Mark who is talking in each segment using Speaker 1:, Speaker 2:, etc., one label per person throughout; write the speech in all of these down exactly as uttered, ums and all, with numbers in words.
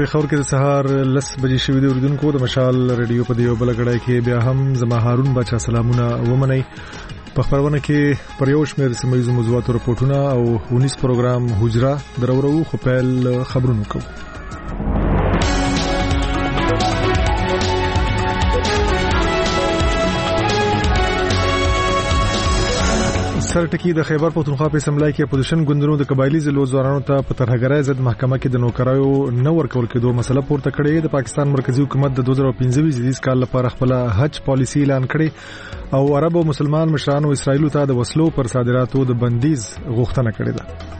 Speaker 1: خبر کې د سهار لس بجې شوې د اردوونکو د مشال ریډیو په دیو بلګړای کې بیا هم زما هارون بچا سلامونه ومني. په خبرونه کې پر یو شمېر سیمایي موضوعاتو راپورټونه او ونیس پروګرام حجره درورو خو پیل خبرونه کوو. سرټکی د خیبر پختونخوا په سملای کې اپوزیشن ګوندونو د قبایلی ضلعو ځوانانو ته په ترهګرۍ ضد محکمه کې د نوکرایو نه ورکول کېدو مسله پورته کړې. د پاکستان مرکزی حکومت د دوه زره پنځه ویشت کال لپاره خپل حج پالیسي اعلان کړې او عرب او مسلمان مشرانو اسرائیل ته د وسلو پر صادراتو د بندیز غوښتنه کړې ده.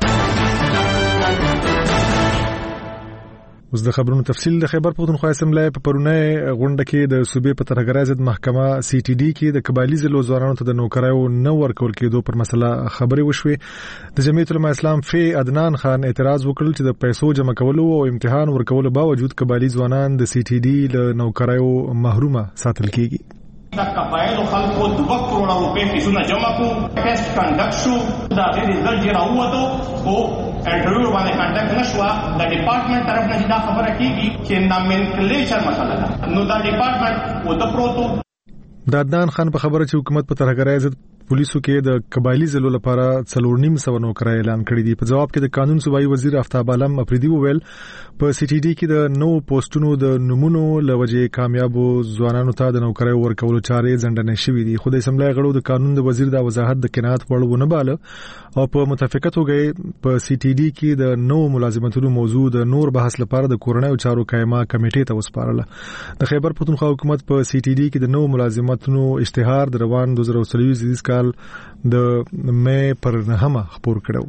Speaker 1: اوس د خبرونو تفصیل. د خیبر پختونخوا اسمبلی په پرونه غونډه کې د صوبې په ترهګرۍ ضد محکمه سی ټي ډي کې د قبایلی ضلعو ځوانانو ته د نوکرایو نه ورکول کېدو پر مسله خبرې وشوې. د جمعیت العلماء اسلام فی عدنان خان اعتراض وکړ چې د پیسو جمع کولو او امتحان ورکولو باوجود قبایلی ځوانان د سی ټي ډي له نوکرایو محرومه ساتل کېږي.
Speaker 2: د قبایلو خلکو دوه کروڑه روپۍ فیسونه جمع کړو، ټیسټ کنډکټ شو، د هغې رزلټ چې راووتو خو انټرویو باندې کنډکټ نه شوه. د ډپارټمنټ طرف نه چې دا خبره کېږي چې نامنکلیچر مسله ده، نو دا ډپارټمنټ اوده پروت و.
Speaker 1: د عدنان خان په خبره چې حکومت په ترهګرۍ ضد پولیسو کې د قبایلی ضلعو لپاره څلور نیم سوه نوکرای اعلان کړی دي. په جواب کې د قانون صوبایي وزیر آفتاب عالم افریدي وویل په سی ټي ډي کې د نو پوسټونو د نمونو لوجې کامیابو ځوانانو ته د نوکرای ورکولو چارې ځنډنې شوې دي. خو د اسمبلی غړو د قانون د وزیر د وضاحت د قناعت وړ ونه باله او په متفقه توګه په سی ټي ډي کې د نو ملازمتونو موضوع د نور بحث لپاره د کورنۍ چارو قائمه کمیټې ته وسپارله. د خیبر پختونخوا حکومت په سی ټي ډي کې د نو ملازمتونو اشتهار د روان دوه زره څلوېښت کال د مې پر نهمه خبر کړو.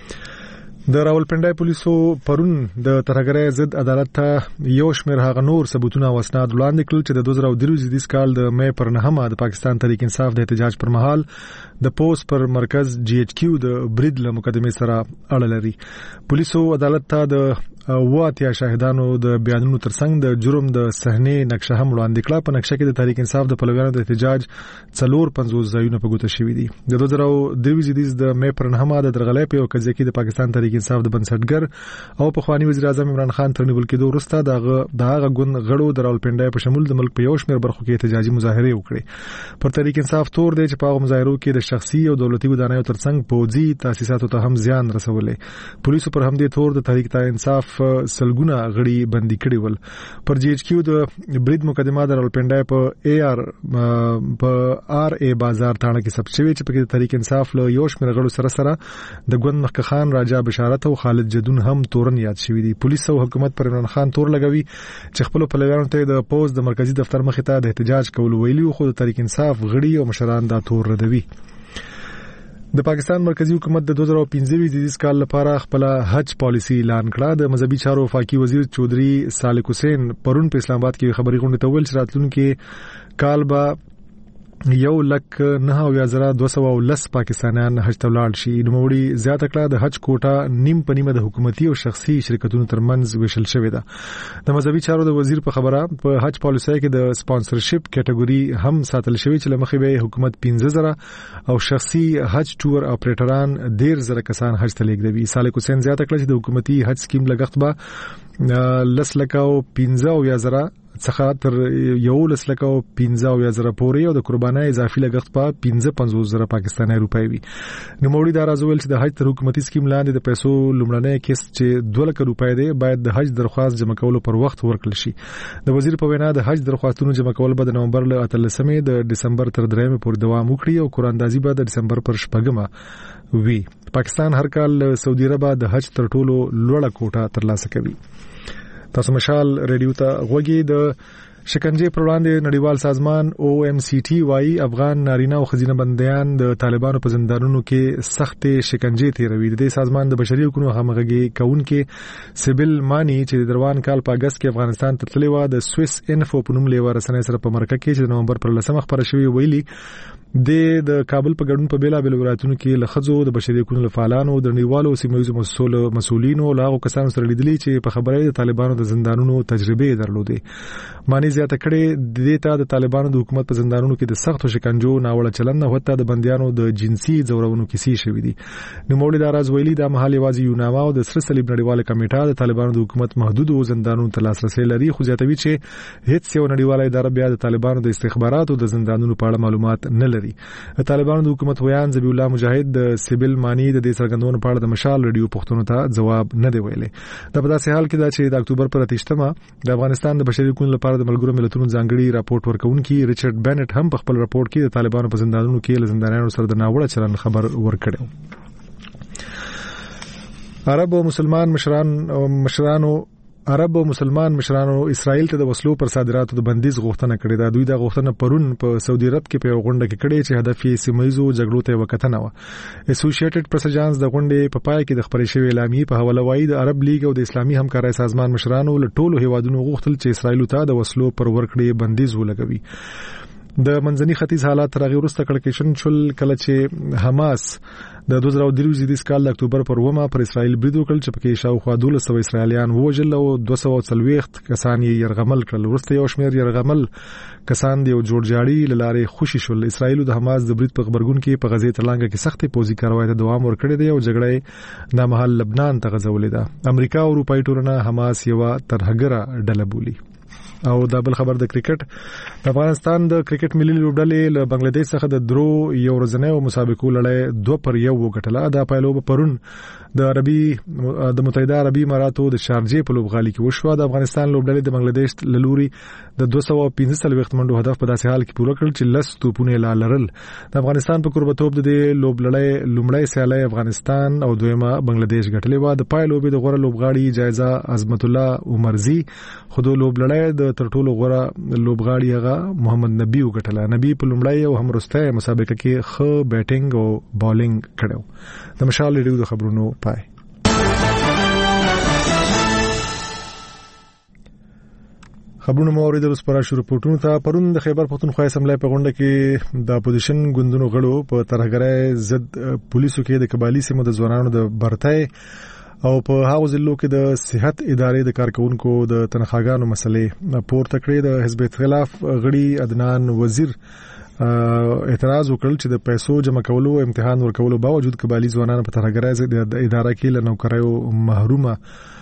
Speaker 1: د راولپنډای پولیسو پرون د ترهګرۍ ضد عدالت ته یو شمېر هغه نور ثبوتونه او اسناد وړاندې کړل چې د دوه زره درویشت کال د مې پر نهمه د پاکستان تحریک انصاف د احتجاج پر مهال د پوس پر مرکز جی ایچ کیو د برید له مقدمې سره اړه لري. پولیسو عدالت ته د واتیا شاهدانو د بیانونو ترڅنګ د جرم د صحنې نقشه هم وړاندې کړه. په نقشه کې د تحریک انصاف د پلویانو د احتجاج څلور پنځوس ځایونه په ګوته شوي دي. د دوه زره درویشت د مې پر نهمه د درغلۍ په یو قضیه کې د پاکستان تحریک انصاف د بنسټګر او پخوانی وزیر اعظم عمران خان تر نیول کېدو وروسته دغه دغه ګوند غړو د راولپنډای په شمول د ملک په یو شمېر برخو کې احتجاجي مظاهره وکړې. پر تحریک انصاف تور دی چې په هغه مظاهرو کې د شخصي او دولتي ودانیو ترڅنګ پوځي تاسیساتو ته هم زیان رسولې. پولیسو پر همدې تور د تحریک انصاف سلګونه غړي بندي کړي ول. پر جی ایچ کیو د برید مقدمه د راولپنډای په ای آر په آر ای بازار تاڼه کې ثبت شوی چې په کې تحریک انصاف له یو شمېر غړو سره سره د ګوند مخکخان راجا بشارت او خالد جدون هم تورن یاد شوی دي. پولیس او حکومت پر عمران خان تور لګوي چې خپل پلویانو ته د پوز د مرکزی دفتر مخې ته د احتجاج کول ویلي خو د تحریک انصاف غړي او مشران دا تور ردوي. د پاکستان مرکزی حکومت د دوه زره پنځه ویشت کال لپاره خپل حج پالیسي اعلان کړه. د مذهبي چارو وفاقي وزیر چودري سالک حسین پرون په اسلام آباد کې خبري غونډه ته ویل چې راتلونکي کال به یو لک نه او یا زره دوه سوه ولس پاکستانیان حج ته ولاړ شي. نوموړي زیاته کړه د حج کوټه نیم په نیمه د حکومتي او شخصي شرکتونو ترمنځ ویشل شوې ده. د مذهبي چارو د وزیر په خبره په حج پالیسۍ کې د سپانسرشپ کټګوري هم ساتل شوې چې لمخې به حکومت پنځه زره او شخصي حج ټور اپریټران ډیر زره کسان حج ته لیږدوي. سالک حسین زیاته کړه چې د حکومتي حج سکیم لګښت به لس لکه او پنځه او یا زره څخه تر یو لس لکه او پنځه او یا زره پورې او د قربانۍ اضافي لګښت په پنځه پنځوس زره پاکستاني روپۍ وي. نوموړي دا راز ویل چې د حج تر حکومتي سکیم لاندې د پیسو لومړنی قسط چې دوه لکه روپۍ دی باید د حج درخواست جمع کولو پر وخت ورکړل شي. د وزیر په وینا د حج درخواستونو جمع کول به د نومبر له اتلسمې د دسمبر تر درېمې پورې دوام وکړي او قراندازي به د دسمبر پر شپږمه وي. پاکستان هر کال سعودي عرب د حج تر ټولو لوړه کوټه ترلاسه کوي. تاسو مشال ریډیو ته غوږی. د شکنجې پر وړاندې نړیوال سازمان او ایم سی ټي وايي افغان نارینه او ښځینه بندیان د طالبانو په زندانونو کې سخت شکنجې تیروي. د دې سازمان د بشري حقوقو همغږي کوونکې سیبل مانی چې د روان کال په اگست کې افغانستان ته تللی و د سویس انفو په نوم لیوه رسنۍ سره په مرکه کې چې د نومبر پر لسمه خبره شوې ویلي د کابل په ګډون په بیلابېلو ولایتونو کې له ښځو د بشري حقوقو فعالانو د نړیوالو سیمه ییزو مسؤلینو له هغو کسانو سره لیدلي چې په خبرې د طالبانو د زندانونو تجربې درلودې. مانی زیاته کړې د دې ته د طالبانو د حکومت په زندانونو کې د سختو شکنجو ناوړه چلند او حتی د بنديانو د جنسي ځورونو کیسې شوې دي. نوموړي د راز ویلي د محل یوازې یوناما او د سره صلیب نړیواله کمیټه د طالبانو د حکومت محدود زندانونو ته لاسرسي لري، خو زیاتوي چې هیڅ یو نړیواله اداره بیا د طالبانو د استخباراتو د زندانونو په اړه معلومات نه لري. د طالبانو د حکومت ویان ذبیح الله مجاهد د سیبل مانی د دې څرګندونو په اړه د مشال رادیو پښتون ته جواب نه دی ویلي. دا په داسې حال کې دا چې د اکتوبر پر اتهمه د افغانستان د بشري حقوقو لپاره د ملګرو ملتونو ځانګړي راپورټ ورکونکي ریچارډ بینټ هم په خپل راپورټ کې د طالبانو په زندانونو کې له زندانیانو سره د ناوړه چلند خبر ورکړی. عرب او مسلمان مشران او مشرانو عرب او مسلمان مشرانو اسرائیل ته د وسلو پر صادراتو د بندیز غوښتنه کړې ده. دوی دا غوښتنه پرون په سعودي عرب کې په غونډه کې کړې چې هدف یې سیمایزو جګړو ته وکتنه و. اسوسییټډ پریس اژانس د غونډې په پای کې د خبرې شوی اعلامیې په حواله وایي د عرب لیگ او د اسلامي همکارۍ سازمان مشرانو له ټولو هیوادونو غوښتل چې اسرائیل ته د وسلو پر ورکړې بندیز ولګوي. د منځني ختیځ حالات تر هغه وروسته کړکېشن شول کله چې حماس د دوه زره درې زیدیس کال د اکتوبر پر اومه پر اسرائیل برید وکړ چې پکې شاوخوا دولس سوه اسرائیلیان ووژل او دوه سوه او څلوېښت کسان یې یرغمل کړل. وروسته یو شمېر یرغمل کسان د یو جوړجاړي له لارې خوشي شول. اسرائیل د حماس د برید په خبرګون کې په غزې ترلانګه کې سختې پوځي کاروایی ته دوام ورکړی دی او جګړه نامحل لبنان ته غځولې ده. امریکا او اروپایي ټولنه حماس یو ترهګره ډله بولي. او دا بل خبر د کرکټ د افغانستان د کرکټ ملي لوبډلې له بنگلاديش څخه د درو یو ورځنۍ مسابقو لړۍ دوه پر یو وګټله. دا پایلوب پرون د عربي د متحده عربي اماراتو د شارجې په لوبغالي کې وشو. د افغانستان لوبډلې د بنگلاديش له لوري د دوه سوه او پنځه څلوېښت منډو هدف په داسې حال کې پوره کړ چې لس توپونه لا لرل. د افغانستان په قربتوب د لوبډلې لومړی سیالي افغانستان او دویمه بنگلاديش ګټلې و. د پایلوب د غوړه لوبغاړي جایزه عظمت الله عمرزي خو د لوبډلې د تر ټولو غوړه لوبغاړي هغه محمد نبی وګټله. نبی په لومړی او هم وروستۍ مسابقه کې ښه بیټینګ او بالینګ کړو. د مشال ریډیو د خبرونو پای. خبرونه مو اوریدل اوس پر شروع پورتونو ته. پرون د خیبر پختونخوا اسمبلی په غونډه کې د اپوزیشن ګوندونو غړو په ترهګرۍ ضد پولیسو کې د قبایلی سیمو د ځوانانو د برتای او په هغو ضلعو کې د صحت ادارې د کارکونکو د تنخواګانو مسلې پورته کړې. د حزب اختلاف غړي عدنان وزیر اعتراض وکړ چې د پیسو جمع کولو امتحان ورکولو باوجود قبایلی ځوانان په ترهګرۍ ضد اداره کې له نوکریو محرومه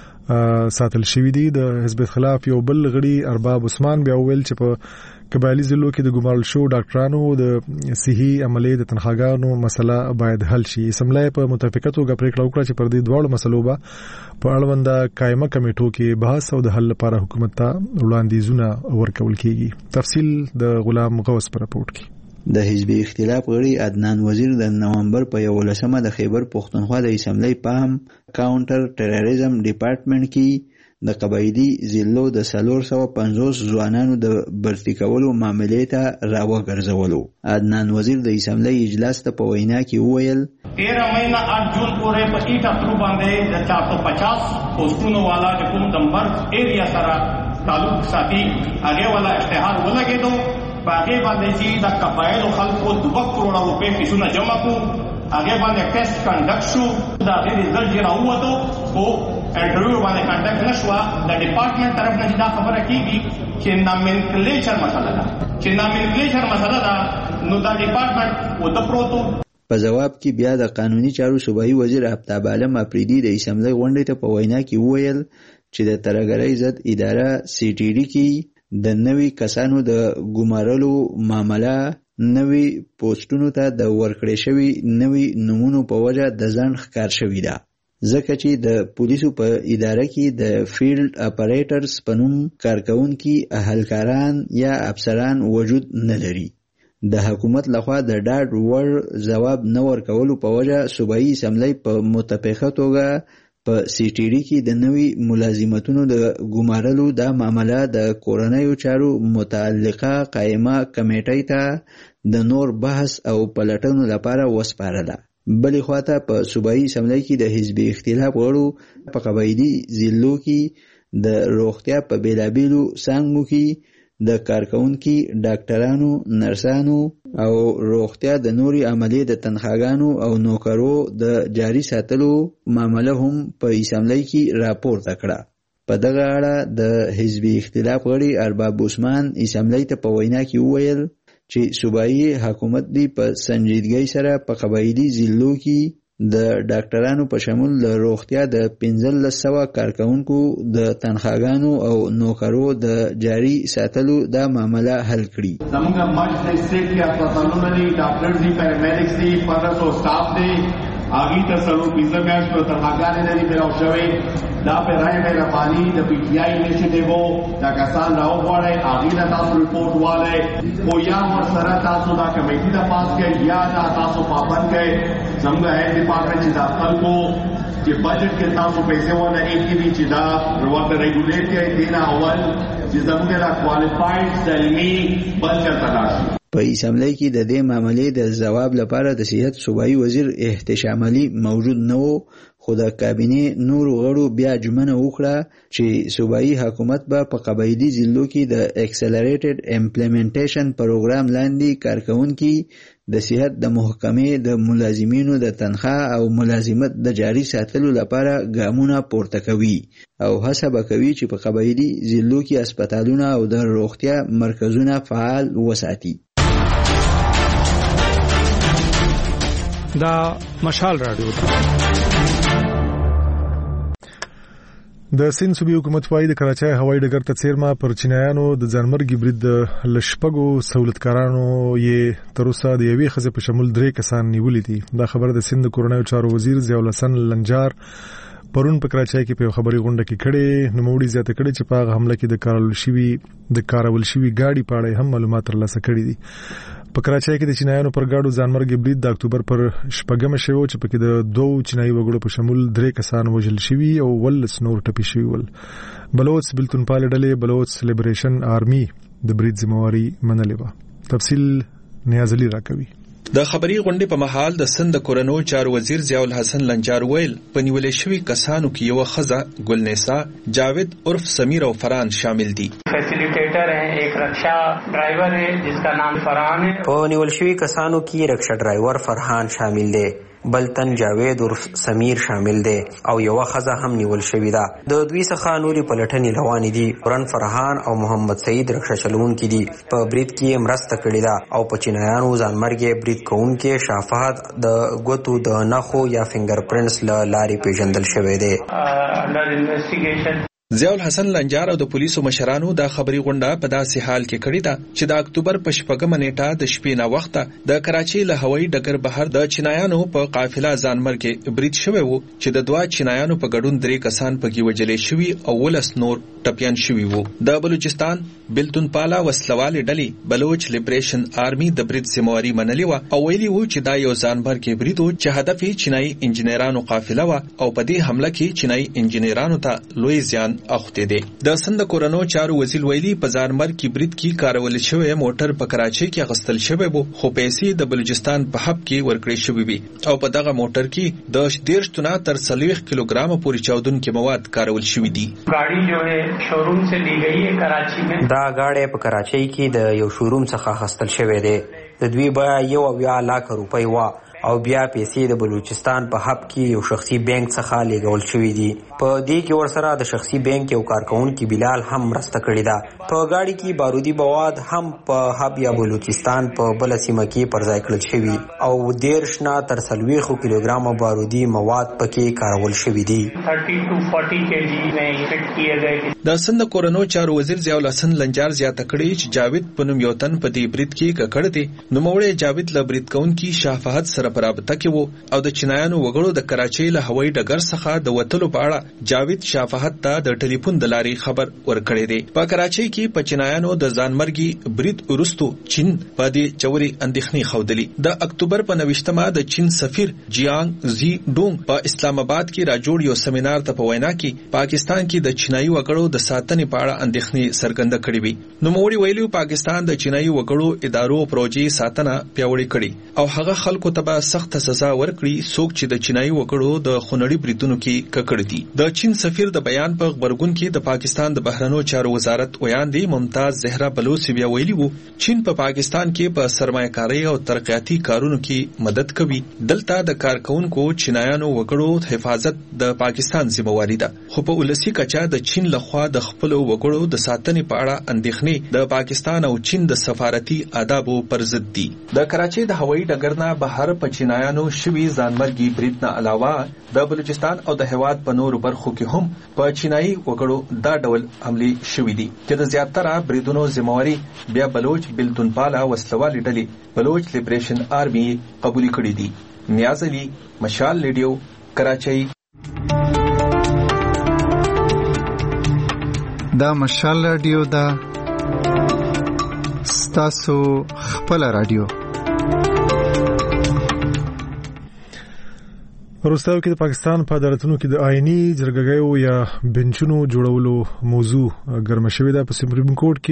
Speaker 1: ساتل شوی دي. د حزب اختلاف یو بل غړي ارباب عثمان بیا ویل چې په قبایلی ضلعو کې د ګمارل شو ډاکټرانو د صحي عملي د تنخواګانو مسله باید حل شي. اسمبلی په متفقه توګه پریکړه وکړه چې پر دې دواړو مسلو به په اړونده قائمه کمیټو کې بحث او د حل لپاره حکومت ته وړاندیزونه ورکول کیږي. تفصیل د غلام غوث پر راپورټ کې.
Speaker 3: د حزب اختلاف غړي عدنان وزیر د نومبر په یولسمه د خیبر پختونخوا د اسمبلی په هم کاونټر ټیرریزم ډپارټمنټ کې د قبایلی ضلعو د څلور سوه پنځوس ځوانانو د برتي کولو معاملې ته راوګرځولو. عدنان وزیر د اسمبلی اجلاس ته په وینا کې وویل
Speaker 2: तेरह महीना आठ जून पूरे पच्चीस अक्टूबर बांधे द चार सौ पचास पोस्टों वाला जो कुम दंबर एरिया सारा तालुक साथी आगे वाला इश्तेहार वो लगे दो बागे बांधे जी द कबाइल खल को दो करोड़ रुपए की सुना जमा को आगे बांधे टेस्ट कंडक्ट शू द रिजल्ट जरा हुआ तो वो इंटरव्यू वाले कंडक्ट नशवा द डिपार्टमेंट तरफ ने जिदा खबर की कि नॉमिनक्लेचर मसला था कि नॉमिनक्लेचर मसला था नो द डिपार्टमेंट वो द प्रोतो.
Speaker 3: په جواب کې بیا د قانوني چارو صوبایي وزیر آفتاب عالم افریدي د اسمبلی غونډې ته په وینا کې وویل چې د ترهګرۍ ضد اداره سی ټي ډي کې د نوي کسانو د ګمارلو معامله نوي پوسټونو ته د ورکړې شوي نوي نمونو په وجه د ځنډ ښکار شوي ده، ځکه چې د پولیسو په اداره کې د فیلډ اپریټرز په نوم کارکونکي اهلکاران یا افسران وجود نه لري. د حکومت لخوا د ډاډ وړ ځواب نه ورکولو په وجه صوبایي اسمبلی په متفقه توګه په سی ټي ډي کې د نوي ملازمتونو د ګمارلو دا معامله د کورنیو چارو متعلقه قائمه کمیټې ته د نور بحث او پلټنو لپاره وسپارله. بلې خواته په صوبایي اسمبلی کې د حزب اختلاف غړو په قبایلی ضلعو کې د روغتیا په بیلابیلو څانګو کې د کارکونکي ډاکټرانو، نرسانو او روغتیا د نوري عملي د تنخواګانو او نوکرو د جاري ساتلو معامله هم په اسمبلی کې راپورته کړه. په دغه اړه د حزبي اختلاف غړي ارباب عثمان اسمبلی ته په وینا کې وویل چې صوبایي حکومت دی په سنجیدګۍ سره په قبایلي ضلعو کې د ډاکټرانو په شمول د روغتیا د پنځلس سوه کارکونکو د تنخواګانو او نوکرو د جاري ساتلو دا معامله حل کړي.
Speaker 2: زموږ مچ د سټیټ کې هسپتالونه دي، ډاکټر دي، پیرامیډیکس دي، پندرہ سو سټاف دی، هغې ته څلور پنځه میاشتو تنخواګانې لري پیراو شوې. دا په رای مهرباني د پی ټي آی انیشیټیو دا کسان راوغواړئ، هغې نه تاسو رپورټ والئ، خو یا ورسره تاسو دا کمیټي ته پاس کړئ یا دا تاسو پابند کړئ. زموږ هیلث ډپارټمنټ چې دا خلکو چې بجټ کې تاسو پیسې ونه ایږي چې دا ورته ریګولیټ کړئ، دې نه اول چې زموږ دا کوالیفاید سلمي بل چلته راشي.
Speaker 3: په اسمبلی کې د دې معاملې د ځواب لپاره د صحت صوبایي وزیر احتشام علي موجود نه و، خو د کابینې نورو غړو بیا ژمنه وکړه چې صوبایي حکومت به په قبایلي ضلعو کې د اکسلریټډ امپلیمنټیشن پروګرام لاندې کارکونکي د صحت د محکمې د ملازمینو د تنخواه او ملازمت د جاري ساتلو لپاره ګامونه پورته کوي او هڅه به کوي چې په قبایلي ضلعو کې هسپتالونه او د روغتیا مرکزونه فعال وساتي.
Speaker 4: دا مشال رادیو ده.
Speaker 1: د سین صوبې حکومت وايي د کراچۍ هوایي ډګر ته څیرمه پر چینایانو د ځانمرګي برید د لشپګو سہولتکارانو یې تر اوسه د یوې ښځې په شمول درې کسان نیولي دي. دا خبره د سند د کورنیو چارو وزیر ضیاء الحسن لنجار پرون په کراچۍ کې په خبري غونډه کې کړي. نوموړي زیاته کړي چې په هغه حمله کې د کارول شوی د کارول شوی گاډي په اړه هم معلومات ترلاسه کړي دي. په کراچۍ کې د چینایانو پر گاډو ځانمرګي برید د اکتوبر پر شپږمه شوی چې پکې د دوه چینایي وګړو په شمول درې کسان وژل شوي او ولس نور ټپي شوي ول. بلوچ بلتونپال ډلې بلوچ لیبریشن آرمي د برید ذمہواری منلې و. تفصیل نیاز علي راکوي.
Speaker 5: د خبري غونډې په مهال د سند کورنو چارو وزیر ضیاء الحسن لنجار ویل په نیولې شوی کسانو کې یو ښځه ګلنیسا، جاوید عرف سمیر او فرحان شامل دي.
Speaker 6: فیسیلیټیټر ہے، ایک رکشا ڈرائیور ہے جس کا نام فرحان ہے.
Speaker 7: په نیول شوی کسانو کې رکشا ډرایور فرحان شامل دی، بلتن جاوید عرف سمیر شامل دی او یو ښځه هم نیول شوې ده. د دوی څخه نوري پلټنې روانې دي. پرن فرحان او محمد سعید رکشا چلونکي دي. په برید کې مرسته کړې ده او په چینایانو ځانمرګي برید کوونکي شافعت د ګوتو د نخو یا فنگر پرنټس له لارې پیژندل شوی دی.
Speaker 5: ضیاء الحسن لنجار او د پولیسو مشرانو دا خبري غونډه په داسې حال کې کړې ده چې د اکتوبر په شپږمه نیټه د شپې نا وخته د کراچۍ له هوایي ډګر بهر د چینایانو په قافله ځانمرګي برید شوی وو چې د دوه چینایانو په ګډون درې کسان پکې وژل شوي او ولس نور ټپيان شوي وو. د بلوچستان بلتونپالا وسلوالې ډلې بلوچ لیبریشن آرمي د برید ذمہواری منلې و او ویلي وو چې دا یو ځانمرګي برید و چې هدف یې چینایي انجنیرانو قافله و او په دې حمله کې چینایي انجنیرانو ته لوی زیان اخته دي. د سند کورنو چارو وزیر ویلي په ځانمرګي برید کې کارول شوی موټر په کراچۍ کې غستل شوی وو خو پیسې د بلوچستان په حب کې ورکړې شوې وي او په دغه موټر کې د ډېر تونه تر څلوېښت کیلوګرام پورې چاودونکي مواد کارول شوي دي.
Speaker 6: गाड़ी जो है शोरूम से ली गई है कराची में.
Speaker 7: دا गाड़ी په کراچۍ کې د یو شوروم څخه غستل شوی دی. د دوی بیا یو اویا لک روپۍ و او بیا پیسې د بلوچستان په حب کې یو شخصي بانک څخه لیږل شوې دي. په دې کې ورسره د شخصي بانک یو کارکونکي بلال هم مرسته کړې ده. په گاډي کې بارودي مواد هم په حب یا بلوچستان په بل سیمه کې پر ځای کړل شوي او دیرش نه تر څلوېښت کیلوګرام بارودي مواد پکې کارول شوي دي.
Speaker 6: تیس to چالیس کیجی میں فٹ کیے گئے.
Speaker 5: د سند کورنو چارو وزیر ضیاء الحسن لنجار زیاته کړي چې جاوید په نوم یو تن په دې برید کې ککړ دي. نوموړی جاوید له برید کوونکي شافعت سره په رابطه کې وو او د چینایانو وګړو د کراچۍ له هوایي ډګر څخه د وتلو په اړه جاوید شافعت ته د ټلیفون د لارې خبر ورکړی دی. په کراچۍ کې په چینایانو د ځانمرګي برید وروسته چین په دې چوري اندېښنې ښودلې. د اکتوبر په نوښتمه د چین سفیر جیانګ زی ډونګ په اسلام آباد کې راجوړ یو سیمینار ته په وینا کې پاکستان کې د چینایي وګړو د ساتنې په اړه اندېښنې څرګنده کړې وي. نوموړي ویلي پاکستان د چینایي وګړو ادارو پروژې ساتنه پیاوړې کړي او هغه خلکو ته به سخت سزا ورکړي څوک چې د چینایي وګړو د خونړي بریدونو کې ککړ دي. د چین سفیر د بیان په خبرګون کې د پاکستان د بهرنیو چارو وزارت ویاندې ممتاز زهرا بلوچ بیا ویلي وو چین په پا پاکستان کې په سرمایه‌کاري او ترقیاتي کارونو کې مدد کوي. دلته د کارکونکو چینایانو وګړو حفاظت د پاکستان ذمہواری ده، خو په ولسی کچا د چین لخوا د خپل وګړو د ساتنې په اړه اندېښنې د پاکستان او چین د سفارتي آدابو پر ضد دي. د کراچۍ د هوایي ډګر نه بهر په چینایانو شوي ځانمرګي برید نه علاوه د بلوچستان او د هیواد په نورو برخو کې هم په چینایي وګړو دا ډول حملې شوي دي چې د زیاتره بریدونو ذمہواری بیا بلوچ بلتونپاله وسلوالې ډلې بلوچ لیبریشن آرمي قبول کړي دي. نیاز علي، مشال ریډیو، کراچۍ.
Speaker 8: دا مشال رادیو دا ستاسو خپل رادیو.
Speaker 1: وروستاو کې د پاکستان په عدالتونو کې د آئینی جرګګیو یا بنچونو جوړولو موضوع ګرمه شوې ده. په سپریم کورټ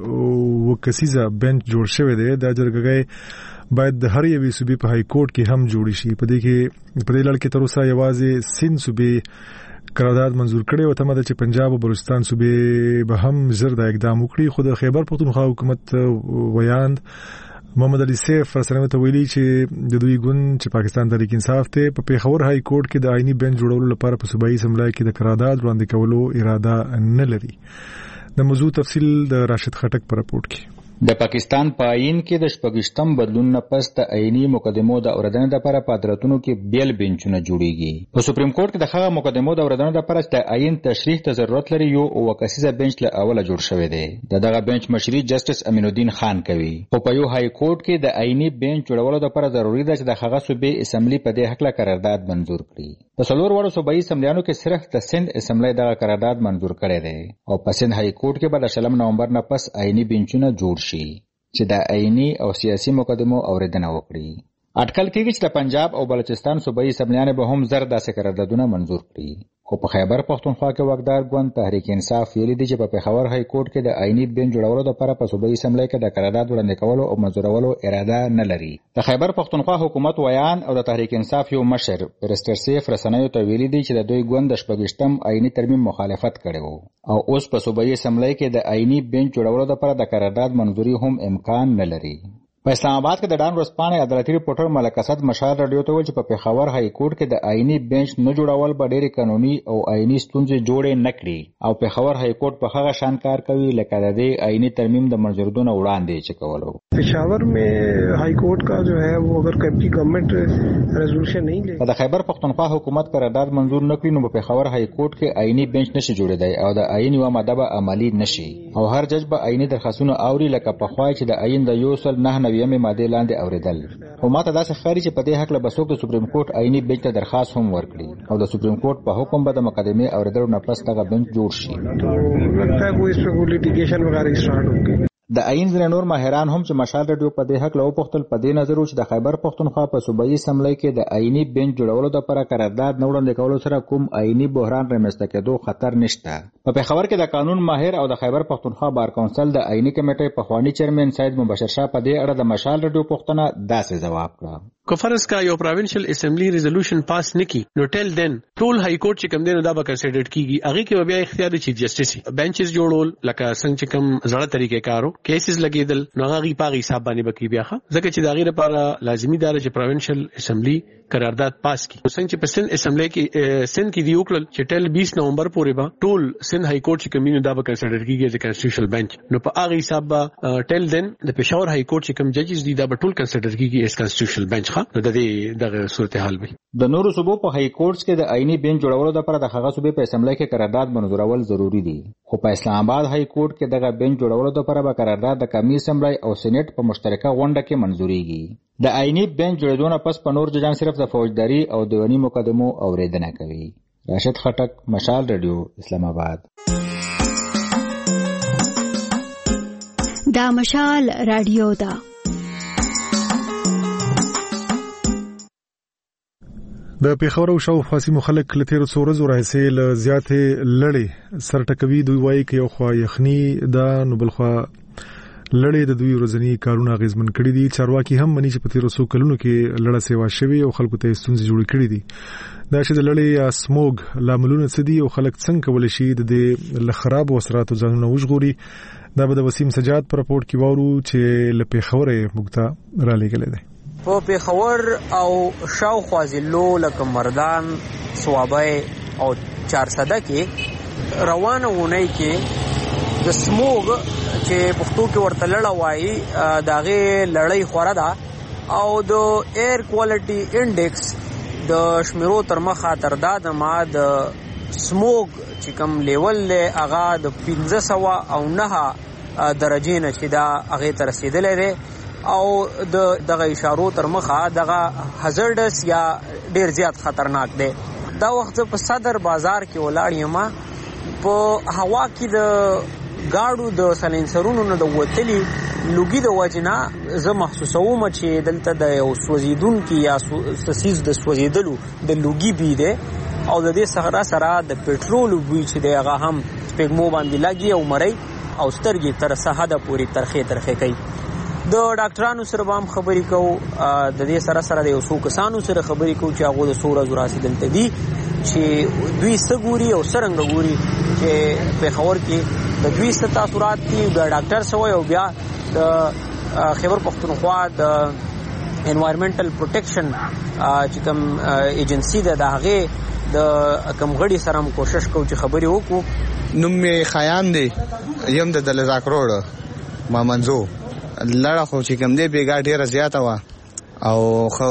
Speaker 1: کې وکسیزه بنچ جوړ شوی دی. دا جرګګی باید د هر یوې صوبې په های کورټ کې هم جوړ شي. په دې کې په دې لړ کې تر اوسه یوازې سند صوبې قرارداد منزور کړي او تمه ده چې پنجاب او بلوچستان صوبې به هم زر د اقدام وکړي. خو د خیبر پختونخوا حکومت ویاند محمد علي سیف سره ته ویلي چې د دوی ګوند چې پاکستان تحریک انصاف ته په پیښور های کورټ کې د آئینی بنچ جوړولو لپاره په صوبایي اسمبلی کې د قرارداد وړاندې کولو اراده نه لري. د موضوع تفصیل د راشد خټک په راپورټ کې.
Speaker 9: د پاکستان په آئین کې د شپږشتم بدلون نه پس د آئینی مقدمو د اوریدنې لپاره په عدالتونو کې بیل بنچونه جوړیږي. په سپریم کورټ کې د هغه مقدمو د اوریدنې لپاره د آئین تشریح ته ضرورت لري یو او کسیزه بنچ له اوله جوړ شوی دی. د دغه بنچ مشري جسټس امین الدین خان کوي. خو په یو های کورټ کې د آئینی بنچ جوړولو لپاره ضروری ده چې د هغه صوبې اسمبلی په دې حق له قرارداد منزور کړي. په څلور وړو صوبایي اسمبلیانو کې صرف د سند اسمبلی دغه قرارداد منزور کړی دی او په سند های کورټ کې به د شلم نومبر نه پس آئینی بنچونه جوړ شي چې د آئینی او سیاسي مقدمو اوریدنه وکړي. اټکل کېږي چې د پنجاب او بلوچستان صوبایي اسمبلیانې به هم زر داسې قراردادونه منزور کړي. خو په خیبر پختونخوا کې واکدار ګوند تحریک انصاف ویلي دی چې په پیښور های کورټ کې د آئینی بنچ جوړولو لپاره په صوبایي اسمبلی کې د قرارداد وړاندې کولو او منزورولو اراده نه لري. د خیبر پختونخوا حکومت ویان او د تحریک انصاف یو مشر پرستر سیف رسنیو ته ویلي دی چې د دوی ګوند د شپږشتم آئینی ترمیم مخالفت کړی وو او اوس په صوبایي اسمبلی کې د آئینی بنچ جوړولو لپاره د قرارداد منزوري هم امکان نه لري. په اسلام آباد کې د ډان ورځپاڼې عدالتي ریپورټر ملک اسد مشال رادیو ته ویل چې په پیښور های کورټ کې د آئینی بنچ نه جوړول به ډېرې قانوني او آئینی ستونزې جوړې نه کړي او پیښور های کورټ په هغه شان کار کوي لکه د دې آئینی ترمیم د منظوردونه وړاندې چې کولو.
Speaker 10: पेशावर में हाई कोर्ट का जो है वो अगर कभी गवर्नमेंट रेजोल्यूशन नहीं ले
Speaker 9: د خیبر پختونخوا حکومت قرارداد منظور نکړي نو په پیښور های کورټ کې آئینی بنچ نشي جوړېدای او د آئین یو ماده به عملی نشي او هر جج به آئینی درخواستونه اوري لکه په خوای چې د آئین د یو سل نه نوي ماده لاندې اوریدل. خو ماته داسې ښکاري چې په دې حق له بسوک د سپریم کورټ آئینی بنچ ته درخواست هم ورکړي او د سپریم کورټ په حکم به د مقدمې اوریدلو نه پس دغه بنچ جوړ شي.
Speaker 10: لگتا ہے کوئی اس پہ کوئی لیٹیگیشن وغیرہ اسٹارٹ ہوگی.
Speaker 9: د آئین ځینې نور ماهران هم چې مشال رادیو په دې حق له وپوښتل په دې نظر و چې د خیبر پختونخوا په صوبایي اسمبلی کې د آئینی بنچ جوړولو لپاره قرارداد نه وړاندې کولو سره کوم آئینی بحران رامنځته کېدو خطر نشته. په پېښور کې د قانون ماهر او د خیبر پختونخوا بار کونسل د آئینی کمیټې پخوانی چیرمن سید مبشر شاه په دې اړه د مشال رادیو پوښتنه داسې جواب کړه.
Speaker 4: که فرض کا یو پروینشل اسمبلی ریزولوشن پاس نکي نو ټیل دین ټول های کورټ چې کوم دین دا به کنسیډر کیږي هغه کې بیا اختیار چیف جسټس بنچز جوړول لکه څنګه چې کوم زړه طریقې کارو کیسز لګیدل نو هغه په حساب باندې بکی بیا ځکه چې دا غیر لپاره لازمی دار چې پروینشل اسمبلی قرارداد پاس کی څنګه چې په سند اسمبلی کې سند کې دی وکړل چې ټیل بیس نومبر پورې به ټول سند های کورټ چې کوم دا به کنسیډر کیږي چې کانسټیټیوشنل بنچ نو په هغه حساب به ټیل دین د پېښور های کورټ چې کوم ججز دي دا به ټول کنسیډر کیږي اس کانسټیټیوشنل بنچ ښه نو د دې دغه صورتحال وي.
Speaker 9: د نورو صوبو په های کورټس کې د آئینی بنچ جوړولو لپاره د هغه صوبې په اسمبلی کې قرارداد منظورول ضروری دي خو په اسلام آباد های کورټ کې دغه بنچ جوړولو لپاره به قرارداد د قومي اسمبلی او سېنات په مشترکه غونډه کې منظوریږي. د آئینی بنچ جوړېدو نه پس په نور ججان صرف د فوجداري او دیواني مقدمو اوریدنه کوي. راشد خټک، مشال رادیو، اسلام آباد.
Speaker 11: دا مشال رادیو دا
Speaker 1: د پیښور او شاوخوا سیمو خلک له تېرو څو ورځو راهیسې له زیاتې لړۍ سر ټکوي. دوی وایي که یو خوا یخني ده نو بل خوا لړې د دوی ورځنی کارونه غیزمن کړي دي. چارواکي هم مني چې په تیر څو کلونو کې لړه سیوا شوی او خلکو ته ستونزې جوړې کړې دي. دا چې د لړې یا سموګ لاملونه څه دي او خلک څنګه کولی شي د دې له خراب اثراتو ځانونه وژغوري، دا به د وسیم سجاد په راپورټ کې واورو چې له پیښور موږ ته را لېږلی دی.
Speaker 12: په پیښور او شاوخوا ضلعو لکه مردان، صوابۍ او چارسده کې روانه اونۍ کې د سموګ چې پښتو کې ورته لړه وایي د هغې لړۍ خوره ده او د ایر کوالټي انډیکس د شمیرو تر مخه تر دا دمه د سموګ چې کوم لیول دی هغه د پنځه سوه او نهه درجې نه چې دا هغې ته رسېدلی دی او د دغه اشارو تر مخه دغه هزارډس یا ډیر زیات خطرناک دی. دا وخت په صدر بازار کې ولاړ یم، په هوا کې د گاډو د سلنسرونو نه د وتلي لوګي د وجنا زه محسوسوم چې دلته د یو سوځیدونکي یا سسیز د سوځیدلو د لوګي بي دی او د دې سره سره د پټرول بوی چې دی هغه هم سپېږمو باندې لګي او مری او سترګې تر سحده پورې ترخې ترخې کوي. د ډاکټرانو سره هم خبرې کوو، د دې سره سره د یو څو کسانو سره خبرې کوو چې هغه د څو ورځو راسي دلته دي چې دوی څه ګوري او څرنګه ګوري چې پیښور کې د دوی څه تاثرات دي. د ډاکټر سوی او بیا د خیبر پښتونخوا د انوایرمنټل پروټیکشن چې کوم ایجنسی ده د هغې د کم غړي سره هم کوشش کوو چې خبرې وکړو.
Speaker 13: نوم مې خیام دی، یم د دلزاک روډ مامنځو. لړه خو چې کوم دی بیګا ډیره زیاته وه او خو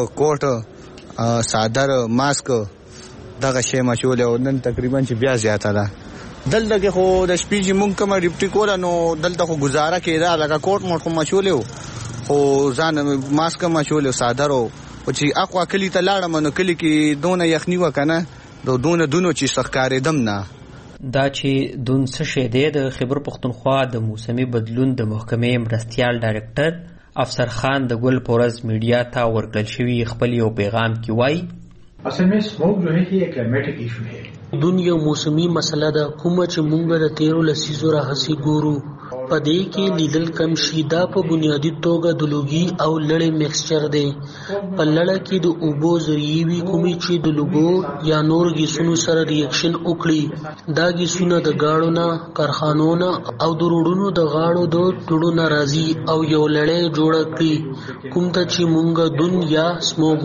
Speaker 13: کوټ صادر ماسک دغه شی مچولې او نن تقریبا چې بیا زیاته ده. دلته کې خو د شپې چې مونږ کومه ډیوټي کوله نو دلته خو ګزاره کېده، لکه کوټ موټ خو مچولې و خو ځان ماسک مچولې صادر و چې اخوا کلي ته لاړم نو کلي کې دونه یخني وه که نه د دونه دونو چې ښکارېدم نه.
Speaker 7: دا چې دون څه شی دی د خیبر پښتونخوا د موسمي بدلون د محکمې مرستیال ډایرکټر افسر خان د ګل پورز میډیا ته ورکړل شوي خپل یو پیغام کې وایي
Speaker 14: اصل میں سموک جو ہے کہ ایک کلائمیٹک ایشو ہے.
Speaker 15: دنیا موسمی مسله ده کومه چې مونږ د تیرو لسیزو راهسي ګورو. په دې کې لیدل کم شي دا په بنیادی توګه د لوګي او لړې میکسچر دی. په لړه کې د اوبو ذریعې وي کومې چې د لوګو یا نور ګیسونو سره ریاکشن وکړي. دا ګیسونه د گاړو نه، کارخانو نه او د روډونو د غاړو د ټوړو نه راځي او یو لړۍ جوړه کړي کوم ته چې مونږ دن یا سموګ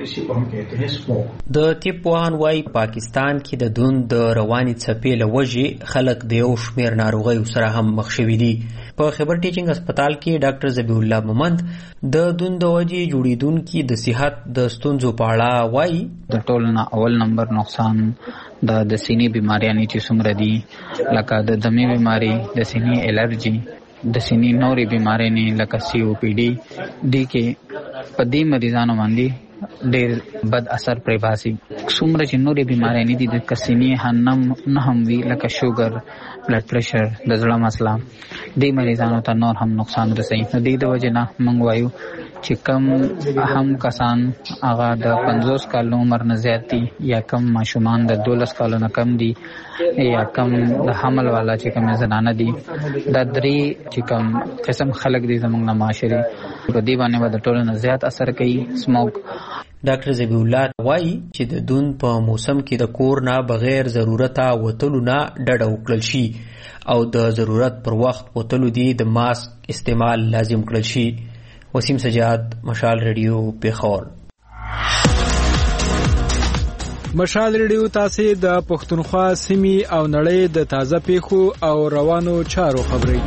Speaker 15: وایو.
Speaker 7: د طب پوهان وایي پاکستان کې د دون د رواني څپې له وجې خلک د یو شمېر ناروغیو سره هم مخ شوي دي. په خیبر ټیچنګ هسپتال کې ډاکټر ذبیح الله مومند د دون د وجې جوړېدونکي د صحت د ستونزو په اړه وایي
Speaker 16: د ټولو نه اول نمبر نقصان د د سینې بیماریانې چې څومره دي لکه د دمې بیماري، د سینې الرجي، د سینې نورې بیمارۍ لکه سی او پی ډي دي کې په دې مریضانو باندې ډېر بد اثر پرې باسي. څومره چې نورې بیمارۍ نه دي د کسینې نه هم وي لکه شوګر، بلډ پریشر، د زړه مسله، دې مریضانو ته نور هم نقصان رسوي. د دې د وجې نه موږ وایو چې کم هم کسان هغه د پنځوس کالو عمر نه زیات دي یا کم ماشومان د دولس کالو نه کم دي یا کم د حمل والا چې کوم زنانه دي، دا درې چې کوم قسم خلک دي زموږ نه معاشري په دې باندې به د ټولو نه زیات اثر کوي سموک.
Speaker 7: ډاکټر ذبیح الله وایي چې د دون په موسم کې د کور نه بغیر ضرورته وتلو نه ډډه وکړل شي او د ضرورت پر وخت وتلو دي د ماسک استعمال لازم کړل شي. وسیم سجاد، مشال ریډیو، پیښور.
Speaker 17: مشال ریډیو تاسو د پښتونخوا سیمې او نړۍ د تازه پیښو او روانو چارو خبري.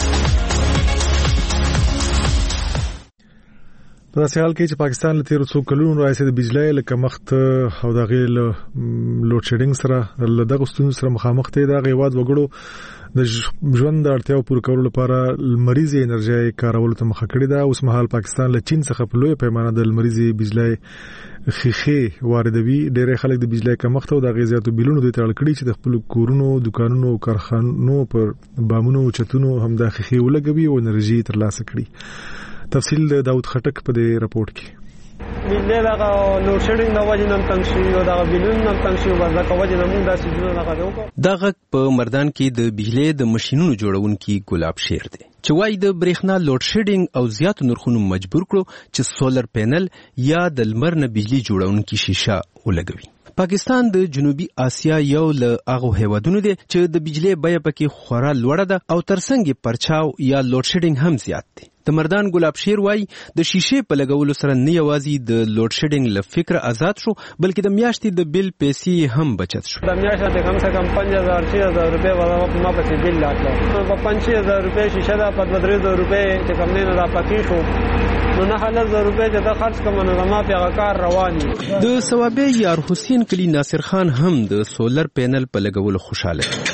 Speaker 1: په داسې حال کې چې پاکستان له تیرو څو کلونو راځي د بجلی له کمښت او د غیر لوډ شیډینګ سره له دغه ستونزو سره مخامخ دی. دا غیواد وګړو د ژوند د اړتیاو پوره کولو لپاره لمریزي انرژي کارولو ته مخه کړې ده. اوس مهال پاکستان له چین څخه په لوی پیمانه د لمریزي بجلی خېخې واردوي. ډېر خلک د بجلی کمښت او د غیزاتو بیلونو د تړل کړي چې د خپل کورونو، دکانونو او کارخانو پر بامونو او چتونو هم د خېخې ولګوي او انرژي ترلاسه کړي. تفصیل د داود خټک په دې راپورټ کې.
Speaker 10: بجلی دغه لوډ شیډینګ د وجې نه تنګ شي او دغه بلون نه تنګ شي او دغه وجې نه موږ داسې ځینو دغه وکړو.
Speaker 18: دغه په مردان کې د بجلی د ماشینونو جوړونکي ګلاب شیر دی چې وايي د برېښنا لوډ شیډینګ او زیاتو نرخونو مجبور کړو چې سولر پینل یا د لمر نه بجلی جوړونکي شیشه ولګوي. پاکستان د جنوبي اسیا یو له هغو هیوادونو دی چې د بجلی بیه پکې خورا لوړه ده او ترڅنګ یې پرچاو یا لوډ شیډینګ هم زیات دی. د مردان ګلاب شیر وايي د شیشې په لګولو سره نه یوازې د لوډ شیډینګ له فکر آزاد شو بلکې د میاشتې د بل پیسې هم بچت شو.
Speaker 10: د میاشتې کم سے کم پنځه هزار شش هزار روپۍ ولا ما په بل راتلو په پنځه هزار روپۍ شیشه دا په درې هزار روپۍ چې کم نه را پاتې شو نو نه هزار روپۍ چې دا خرج کوم نو ما په کار رواني.
Speaker 18: د ثوابې یار حسین کلی ناصر خان هم د سولر پینل په لګولو خوشاله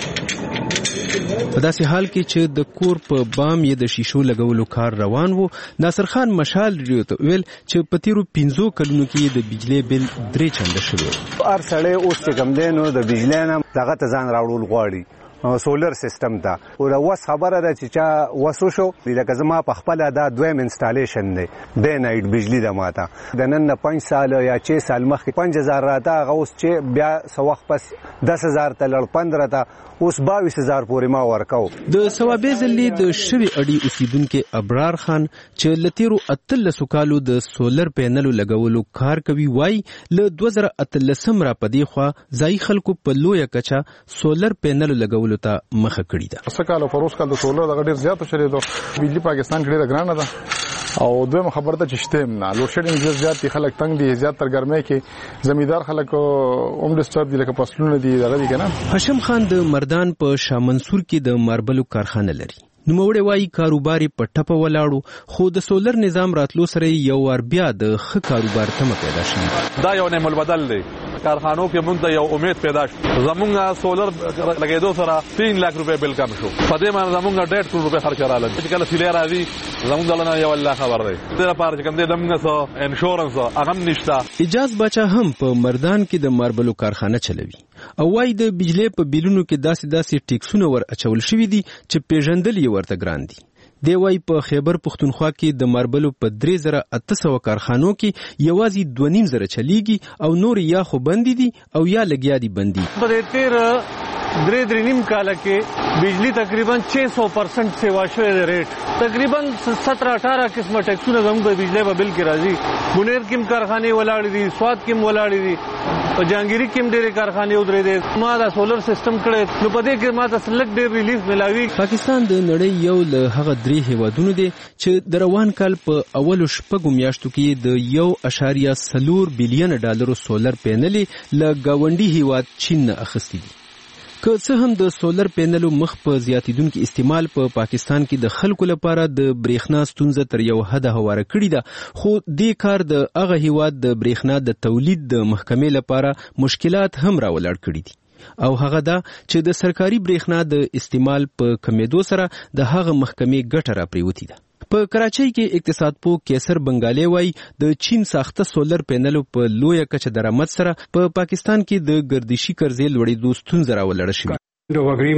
Speaker 18: په داسې حال کې چې د کور په بام یې د شیشو لګولو کار روان وو. ناصر خان مشال ریډیو ته ویل چې په تیرو پنځو کلونو کې د بجلی بل درې چنده شوی.
Speaker 19: هر سړی اوس چې کوم دی نو د بجلی نه دغه ته ځان راوړل غواړي سولر سیستم ته او دا وس خبره ده چې چا وسو شو لکه زما په خپل دا دویم انسټالیشن دی د نایټ بجلی د ماته د نن نه پنځه سال یا شش سال مخکې پنځه هزار راته هغه اوس چې بیا څو وخت پس دس هزار ته لړ پندره ته اوس باویس هزار پورې ما ورکاو.
Speaker 18: د ثوابې ځلې د شوي اډي اوسیدونکو ابرار خان چې لتیرو اتلسو کالو د سولر پینلو لګولو کار کوي وای له دوه زره اتلسم را پدې خوا ځای خلکو په لویه کچا سولر پینلو لګولو ته مخه کړی ده.
Speaker 20: سکهالو پروس کال د سولر د ډیر زیات شری دو بجلی پاکستان کې ډیره ګرانه ده او دوی خبر ته چې شته نه لوډ شیډینګ ډیر زیات دي خلک تنگ دي زیات تر ګرمۍ کې زمیدار خلک اوم ډیسټرب دي لکه فصلونه دي دغه دي کنه.
Speaker 18: هاشم خان د مردان په شاه منصور کې د ماربلو کارخانه لري. نوموړی وايي کاروبار په ټپه ولاړو خو د سولر نظام راتلو سره یو ور بیا د ښه کاروبار تمه پیدا شي.
Speaker 21: دا یو نعمت بدل دی کارخانو کې موږ ته یو امید پیدا شو. زمونږ سولر لګیدو سره تین لک روپۍ بل کم شو. په دې باندې زمونږ ډېر کروڑ روپۍ خرچ رااله چې کله سیلې راځي زمونږ دلته یو الله خبر دی. دې لپاره چې کوم دې زمونږ سره انشورنس هغه نشته.
Speaker 18: اجاز بچا هم په مردان کې د ماربلو کارخانه چلوي او وايي د بجلی په بیلونو کې داسې داسې ټیکسونه ور اچول شوي دي چې پیژندل یې ورته ګران دي. دی وايي په خیبر پښتونخوا کې د ماربلو په درې زره اته سوه کارخانو کې یوازې دوه نیم زره چلیږي او نور یا خو بندي دي او یا لګیا دي بندي.
Speaker 22: په دې تیر درې درې نیم کال کې بجلی تقریبا چھ سو پرسنٹ سیوا شوی دی ریټ تقریبا سترہ اٹھارہ قسمه ټیکسونه زموږ د بجلی په بل کې راځي. بونیر کې کارخانه ولاړې دي سواد کې ولاړې دي په جانګيري کې ډېرې کارخانه ودرې دي. ما دا سولر سیستم کړي نو په دې کې ما ته سلک ډېر ریلیف ملاوي.
Speaker 18: پاکستان د نړۍ یو له هغه درې هیوادونو دی چې د روان کال په اولو شپږو میاشتو کې د یو اشاریه څلور بلین ډالرو سولر پینلې له گاونډي هیواد چین نه اخیستي دي. که څه هم د سولر پینلو مخ په زیاتیدونکو استعمال په پا پاکستان کې د خلکو لپاره د برېښنا ستونزه تر یو حده هواره کړې ده خو دې کار د هغه هیواد د برېښنا د تولید د محکمې لپاره مشکلات هم راولاړ کړي دي او هغه دا چې د سرکاري برېښنا د استعمال په کمیدو سره د هغه محکمې ګټه را پریوتی ده. په کراچۍ کې اقتصاد پوه کیسر بنگالي وايي د چین ساخته سولر پینلو په لویه کچه درآمد سره په پا پاکستان کې د ګردشي قرضې لوړېدو ستونزه راولاړه شوې.
Speaker 8: د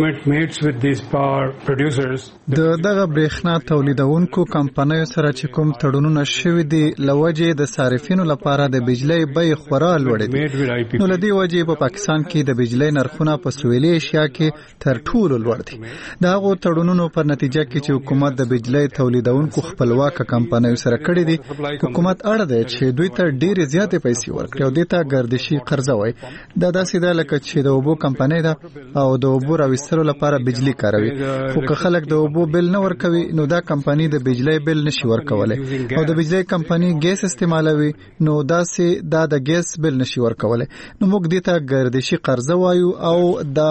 Speaker 8: دغه برېښنا تولیدونکو کمپنیو سره چې کوم تړونونه شوي دي لوجې د صارفینو لپاره د بجلی بیې خورا لوړې دي نو لدې وجې په پاکستان کې د بجلی نرخونه په سویلي ایشیا کې تر ټولو لوړ دي. د هغو تړونونو په نتیجه کې چې حکومت د بجلی تولیدونکو خپلواکه کمپنیو سره کړي دي حکومت اړ دی چې دوی ته ډېرې زیاتې پیسې ورکړي او دې ته ګردشي قرضه وایي. دا داسې ده لکه چې د اوبو کمپنۍ ده او د اوبو راوستلو لپاره بجلی کاروي خو که خلک د اوبو بل نه ورکوي نو دا کمپنۍ د بجلی بل نشي ورکولای او د بجلی کمپنۍ ګیس استعمالوي نو داسې دا د ګیس بل نشي ورکولای نو موږ دې ته ګردشي قرضه وایو او دا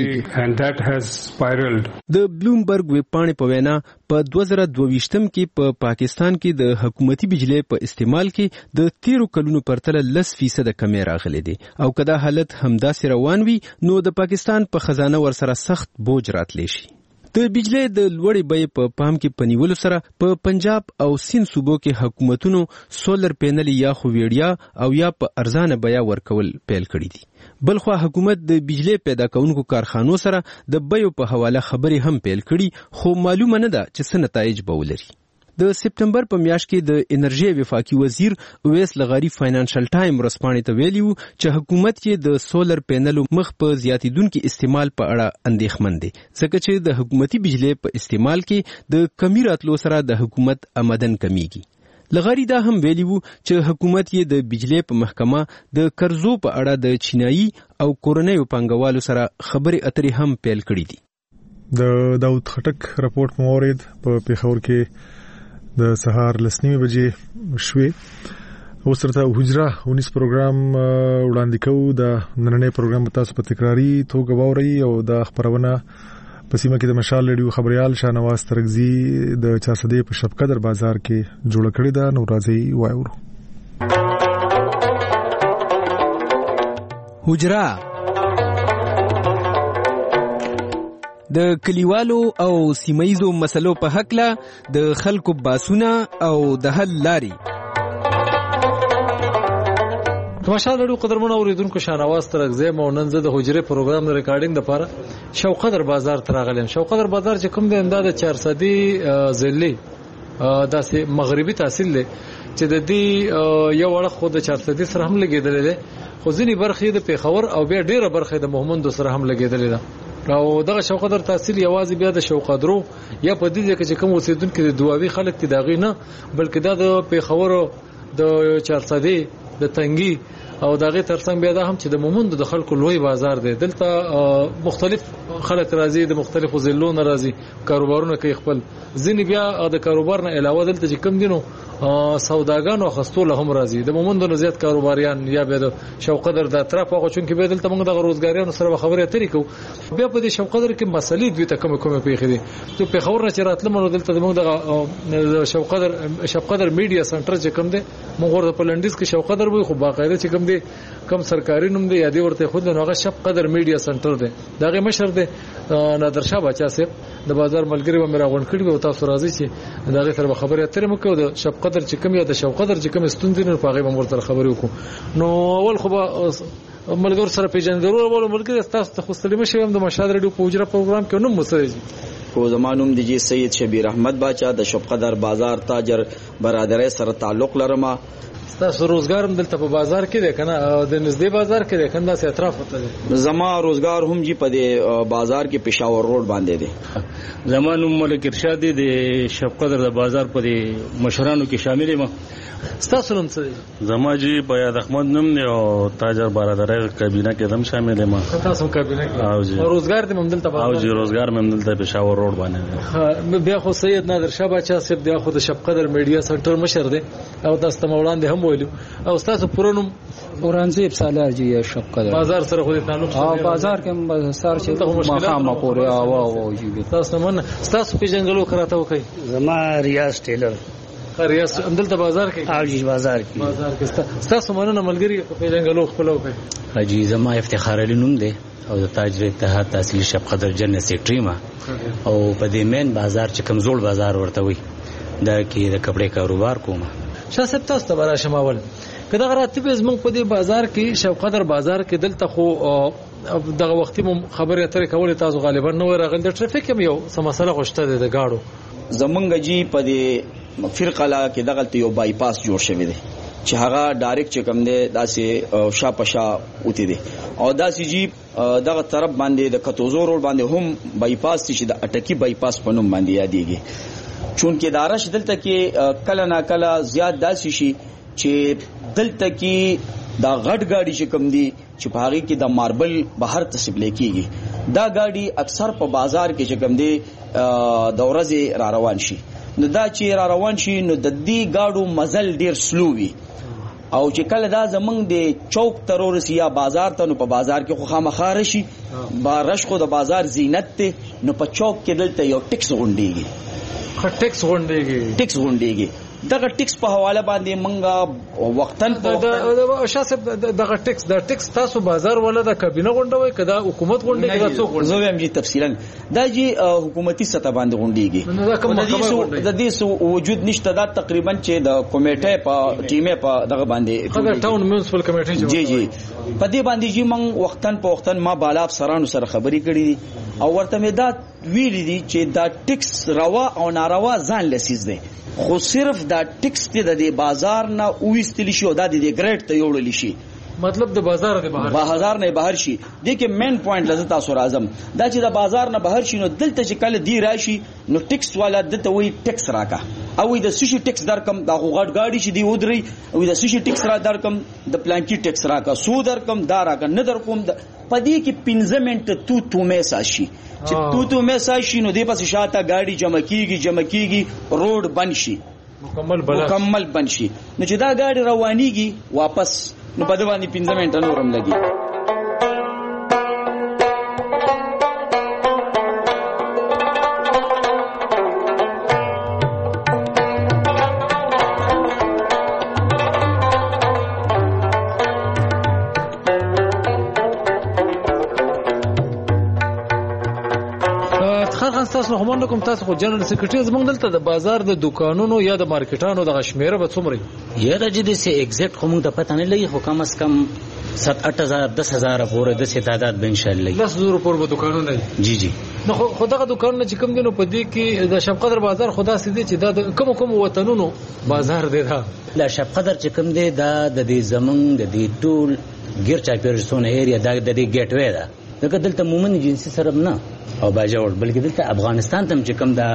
Speaker 8: لوړیږي.
Speaker 18: د بلومبرګ ویبپاڼې په وینا په دوه زره دوه ویشتم کې په پا پاکستان کې د حکومتي بجلی په استعمال کې د تیرو کلونو پرتله لس فیصد کمې راغلي دي او که دا حالت همداسې روان وي نو د پاکستان په خزانه ورسره سخت بوج راتلی شي. د بجلی د لوړې بیې په پام کې په نیولو سره په پنجاب او سیند صوبو کې حکومتونو سولر پینل یا خو ویډیا او یا په ارزانه بیه ورکول پیل کړي دي. بلخوا حکومت د بجلی پیدا کوونکو کارخانو سره د بیو په حواله خبرې هم پیل کړي خو معلومه نه ده چې څه نتایج به ولري. د سپتمبر په میاشت کې د انرژي وفاقي وزیر اویس لغاری فاینانشل ټایم رسپانې ته ویلي وو چې حکومت یې د سولر پینلو مخ په زیاتیدونکو استعمال په اړه اندېښمن دی ځکه چې د حکومتي بجلی په استعمال کې د کمی راتلو سره د حکومت آمدن کمیږي. لغاری دا هم ویلی وو چې حکومت یې د بجلی په محکمه د قرضو په اړه د چینایي او کورنیو پانګوالو سره خبرې اترې هم پیل کړې دي.
Speaker 1: د داود خټک راپورټ مورید په پیښور کې د سهار لسنیمه بجې شوې. اوس ترته حجره اونیس پروګرام وړاندې کوو. د نننۍ پروګرام تاسو په تکراری توګه واورئ او د خبرونه په سیمه کې د مشال ریډیو خبريال شاهنواز ترغزي د چارسدې په شپقدر بازار کې جوړ کړی دا نو راځي وایو.
Speaker 18: حجره د کلیوالو او سیمایزو مسلو په حق له د خلکو باسونه او د حل لاري.
Speaker 22: ماشاءالله ډېر قدرمن اوریدونکو شاهنواز ترغزي مو نن زه د حجره پروګرام د ریکارډینګ لپاره شوقدر بازار ته راغلم. شوقدر بازار چې کوم د انداز چارسدي ضلع داسې مغربي تحصیل دی چې د دې یو وړ خو د چارسدي سره هم لګیدل دي خو ځینی برخې د پیښور او بیا ډیره برخې د محمد سره هم لګیدل دي او دغه شوقدر تحصیل یوازې بیا د شوقدرو یا په دې کې چې کوم اوسیدونکو د دواوی خلک تی داغي نه بلکې دا د پیښور د چارسدي د تنګي او دغه ترڅنګ بیا دا هم چې د مومند د خلکو لوی بازار دی. دلته مختلف خلک راځي د مختلفو ضلعونو راځي کاروبارونه کوي خپل ځینې بیا د کاروبار نه علاوه دلته چې کم دینو سوداګانو خستول هم راځي د مومند نه زیات کاروباریان یا بیا د شوقدر د اطراف هغه چون کې به دلته موږ د روزګاریانو سره خبرې اترې کوو. بیا په دې شوقدر کې مسلې دوی ته کوم کوم پیښې دي چې په خبر نه چې راتلم نو دلته موږ د شوقدر شوقدر میډیا سنټر چې کوم دی موږ ورته په لندیز کې شوقدر وي خو باقاعده چې کوم دی کم سرکاري نوم دی یادي ورته خود نو هغه شوقدر میډیا سنټر دی دغه مشر دی نادر شاه بچا صاحب د بازار ملګری و میرا غون کړی او تاسو راځي چې دغه سره خبرې اترې مو کوو د شوقدر چې کوم یا د شوقدر چې کوم ستوندې نه پاغي به ورته خبرې وکړو. نو اول خو ملګر سره پیژندل ورو ملګری تاسو ته خو سلیمه شوم د مشال ریډیو په اجرا پروګرام کې نوم مسوي
Speaker 2: کو زمانوم دی سید شبیر احمد باچا د شوقدر بازار تاجر برادرۍ سره تعلق لرم.
Speaker 22: تاسو روزګار هم دلته په بازار کې دی کنه د نږدې بازار کې دی کنه سه اطراف ته دی.
Speaker 2: زما روزګار هم جی په دې بازار کې پېښور روډ باندې دی.
Speaker 3: زمانوم ملک ارشاد دی د شوقدر د بازار په مشرانو کې شامل یم.
Speaker 22: تاسو نوم څه؟
Speaker 3: زما جی بیاد احمد نوم دی او تاجر برادرۍ کابینه کې هم شامل یم.
Speaker 22: تاسو کابینه کې او جی روزګار دې هم دلته
Speaker 3: بازار او جی روزګار هم دلته پېښور روډ باندې
Speaker 22: دی. بیا خو سید نادر شاه بچا صاحب دی خو د شوقدر میډیا سنټر مشر دی او تاسو ته وړاندې هم ویلو او تاسو پرونم
Speaker 23: اورانزیب سالار جی شوقدر
Speaker 22: بازار سره خو تعلق
Speaker 23: او بازار کې سار چې مخامه پورې او او جی
Speaker 22: تاسو من تاسو پیژنګلو کراته وکي.
Speaker 23: زما ریاض ټیلر
Speaker 22: ریاض اندل ته بازار کې
Speaker 23: او جی بازار کې
Speaker 22: بازار کې تاسو مننه ملګری په پیژنګلو خپل وکي.
Speaker 3: حاجی زما افتخار علی نوم دی او د تاجر اتحاد تحصیل شوقدر جنت سیکټری ما او په دې مین بازار چې کمزور بازار ورته وي دا کې د کپڑے کاروبار کوم.
Speaker 22: شاسب تاسو ته برا شماول کله غراتی به زموږ په دې بازار کې شوقدر بازار کې دلته خو دغه وختي خبرې اترې کولې تاسو غالبا نو راغل د ټریفیک هم یو سم مسله غوښته ده د گاډو
Speaker 2: زمونږ جی په دې فرقلا کې دغه یو بای پاس جوړ شوی دی چې هغه ډایرکټ چې کوم دی داسې شاپشا اوتی دی او داسې جی دغه طرف باندې د کتوزور ور باندې هم بای پاس چې د اټکی بای پاس په نوم باندې یادېږي چون کې دارش دلته کې کله نا کله زیات داسې شي چې دلته کې دا غټ گاډي چې کوم دی چې په هغه کې د ماربل بهر تصفیه کیږي دا گاډي اکثر په بازار کې چې کوم دی د ورځې را روان شي نو دا چې را روان شي نو د دې گاډو مزل ډیر سلو وي او چې کله دا زمنګ د چوک ترورس یا بازار ته نو په بازار کې خو خامخاره شي بارش خو د بازار زینت ته نو په چوک کې دلته یو ټیکس غونډيږي
Speaker 22: خ ټیکس غونډيږي
Speaker 2: ټیکس غونډيږي دغه ټیکس په حواله باندې منګه وختن
Speaker 22: د شاسب دغه ټیکس د ټیکس تاسو بازار ولا د کابینه غونډوي کدا حکومت غونډي کدا څوک
Speaker 2: غونډي زه هم جی تفصیلا دا جی حکومتي سطح باندې غونډيږي د دې سو وجود نشته دا تقریبا چې د کمیټه په ټیمه په دغه باندې
Speaker 22: خبر ټاون میونسپل کمیټه
Speaker 2: جی جی په دې باندې چې موږ وختن په وختن ما بالا افسرانو سره خبرې کړې او ورته مې دا ویلي دي چې دا ټیکس روا او ناروا ځان لسیز دی، خو صرف دا ټیکس ته د بازار نه وېستل شي او دا د ګریډ ته یوړل شي،
Speaker 4: مطلب د بازار نه بهر
Speaker 2: بازار نه بهر شي. د کې مین پوینټ لزه تاسو راځم دا چې د بازار نه بهر شي نو دلته چې کله دی راشي نو ټیکس والا دته وی ټیکس راکا او د سشي ټیکس درکم د غوغړ گاډي چې دی ودري او د سشي ټیکس را درکم د پلانکی ټیکس راکا سو درکم دا راکا نه درکوم پدې کې پنځه منټه تو تو میساج شي چې تو تو میساج شي نو د پس شاته گاډي جمع کیږي جمع کیږي روډ بند شي
Speaker 4: مکمل بل
Speaker 2: مکمل بند شي نو چې دا گاډي روانيږي واپس نو په دې باندې پنځه منټه نورم لګي.
Speaker 4: تاسو نو هم کوم تاسو خو جنرال سیکریټری زمونږ دلته د بازار د دکانونو یا د مارکیټانو د غشمیره به څومره
Speaker 3: یا د دې سي ایگزیکټ کوم د پته نه لګي خو کم از کم سات اټ هزار دس هزار پورې د سي تعداد به ان شاء الله
Speaker 4: دس زره پورې به دکانونه
Speaker 3: جی جی
Speaker 4: نو خو دغه دکانونه چې کوم دینو په دې کې د شب قدر بازار خدا سي دي چې دا کوم کوم وطنونو بازار دی دا
Speaker 3: لا شب قدر چې کوم دی دا د دې زمنګ د دې ټول ګیر چا پیرسونه ایریا دا د دې ګیټ وې دا دغه دلته مومن جنسي سره نه او باجوړ بلکې دلته افغانستان تم چې کوم دا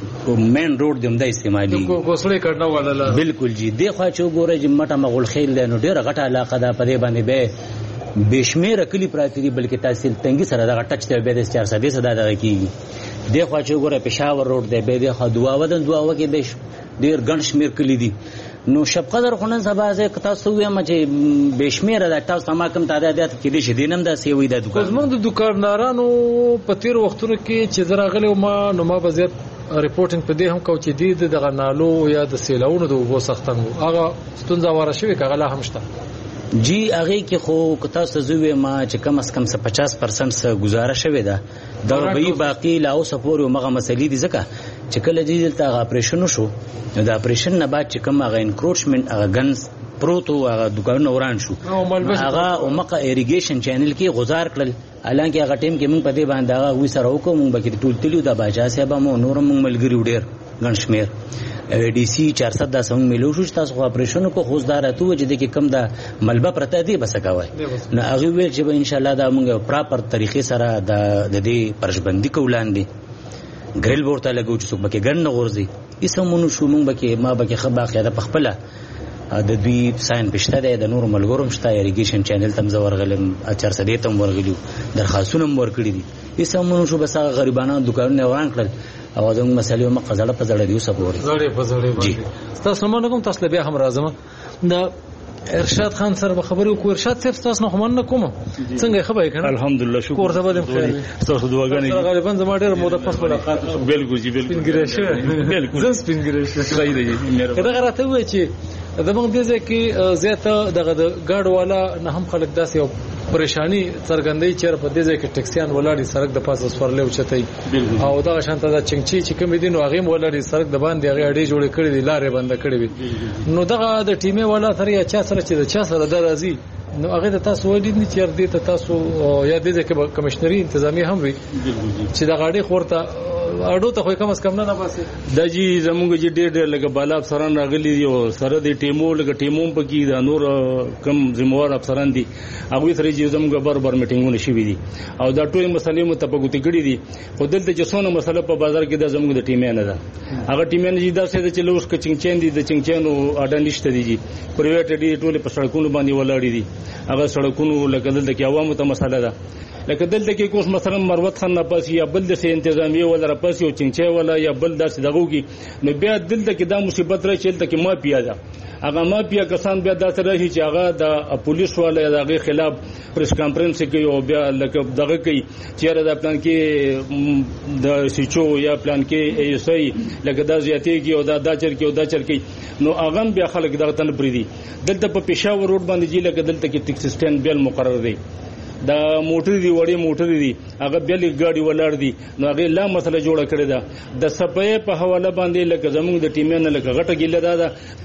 Speaker 3: مین روډ دم د استعمالي
Speaker 4: کوسړې کډنه ولاله
Speaker 3: بالکل جی دی خو چې ګوره چې مټه مغول خیل نو ډیره غټه علاقه ده په دې باندې به بشمیره کلی پراتی دي بلکې تحصیل تنګي سره دا ټچ ته به د چار سو بیس دا دغه کیږي دی خو چې ګوره پېښور روډ دی به د خو دوا ودن دوا وکي به ډیر ګڼ شمیر کلی دي نو شب قدر خو نن سبا زه تاسو وایم چې بشمیره دا تاسو ما کوم تعدادات کې دي شیدینم دا سی وې د دکان
Speaker 4: زموږ د دکاندارانو په تیر وختونو کې چې زراغله ما نو ما بزیات ریپورټینګ په دې هم کو چې دي دغه نالو یا د سیلاونو د وبو سختنګو هغه ستونزه واره شوی کغه لا هم شته
Speaker 3: جی هغه کې خو تاسو زوی ما چې کم از کم پچاس درصد سره گزاره شوی ده دا به باقی لا اوس پورې مغه مسلې دي ځکه چې کله جدي دلته اپریشن شو نو دا اپریشن نه بعد چې کوم هغه انکروچمنت هغه ګنز پروتو هغه دکان وران شو هغه او مقه ایریګیشن چینل کې غزار کړل الانکه هغه ټیم کې موږ په دې باندې هغه وې سره وکړو موږ به کې ټول تلیو د باجا صاحب مو نور موږ ملګری وډیر ګنشمیر ډي سي چار سو د سم ملو شو تاسو اپریشن کو خوځدار ته و چې د کوم د ملبه پرته دی بس کاوه نو هغه ویل چې ان شاء الله دا موږ پراپر طریقې سره د دې پرشبندي کولان دي ګریل ورته لګو چې څوک بکې ګن غورځي اسمونو شو موږ بکې ما بکې خبا خیاده پخپله د دوی ساين پښته ده د نور ملګروم شته ایریګیشن چینل تم زور غلم چار سو دیتم ورغلیو درخواستونه ورکړي دي اسمونو شو بس غریبانو دکانونه وران کړل او زموږ مسلې مخ قزړه په زړه دی اوسه پورې
Speaker 4: زړه په زړه جی تاسو مونږ کوم تاسو بیا هم راځم دا ارشاد خان سره به خبرې وکړو ارشاد صاحب تاسو نه کوم نه کوم څنګه خبرې کړه
Speaker 5: الحمدلله شکر
Speaker 4: کور ته بدم خیر
Speaker 5: تاسو دعاګانې
Speaker 4: غالبا زما ډېر موده پس ملاقات
Speaker 5: بالکل جی بالکل
Speaker 4: سپینګریشه بالکل زم سپینګریشه صحیح دی کله غراته وای چې زمونږ د ځکه زیاته دغه ګاډ والا نه هم خلک داسې یو پریشانی څرګندې چې په دې ځای کې ټکسیان ولاړی سړک د پاسه سورلې اوچتای او دا شانته دا چنګچی چې کوم دي نو هغه ولاړی سړک د باندې هغه اړې جوړې کړې دي لارې بند کړې وي نو دغه د ټیمه والا تر یا چا سره چې د چا سره د راځي نو هغه د تاسو ولید نه چیر دي ته تاسو یا دې کې کمشنري انتظامی هم وي چې د غاډي خورته اډو ته خو کم اس کم نه نه باسي
Speaker 5: د جی زموږ جی ډېر ډېر لګ بالا افسران راغلي دي او سره د ټیمو لګ ټیمو په کې د نور کم ذمہوار افسران دي هغه سره چې زموږ برابر میټینګونه شوي دي او دا ټول مسلې متفقوتی کړي دي خو دلته چې څونه مسله په بازار کې د زموږ د ټیمې نه ده هغه ټیمې نه دا څه چې لوس کچنګ چین دي د چنګ چینو اډه نشته دي پرایویټ دي ټول په سړکونو باندې ولاړ دي هغه سړکونو لکه دلته کې عوامو ته مسله ده لکه دلته کې کوم مثلا مروت خان نه پاس یا بل د سي انتظامیه ولا را پاس یو چنچي ولا یا بل داس دغوږي نو بیا دلته کې دا مصیبت را چلته کې ما پیاده هغه ما بیا کسان بیا داسې راځي چې هغه د پولیس والا دغه خلاف پریس کانفرنس کوي او بیا لکه دغه کوي چې دا پلان کې د سيچو یا پلان کې ایس ای لکه دا زیاتې کې او دا دا چر کې او دا چر کې نو هغه بیا خلک دغه تن پریدي دلته په پېښور روډ باندې چې لکه دلته کې ټیکس سټاند بیل مقرر دی دا موټر دی وړي موټر دی هغه بیل ګاډي ولاړ دي نو هغه لا مسله جوړه کړې ده د سپې په حواله باندې لکه زموږ د ټیمونو لکه غټه ګیله ده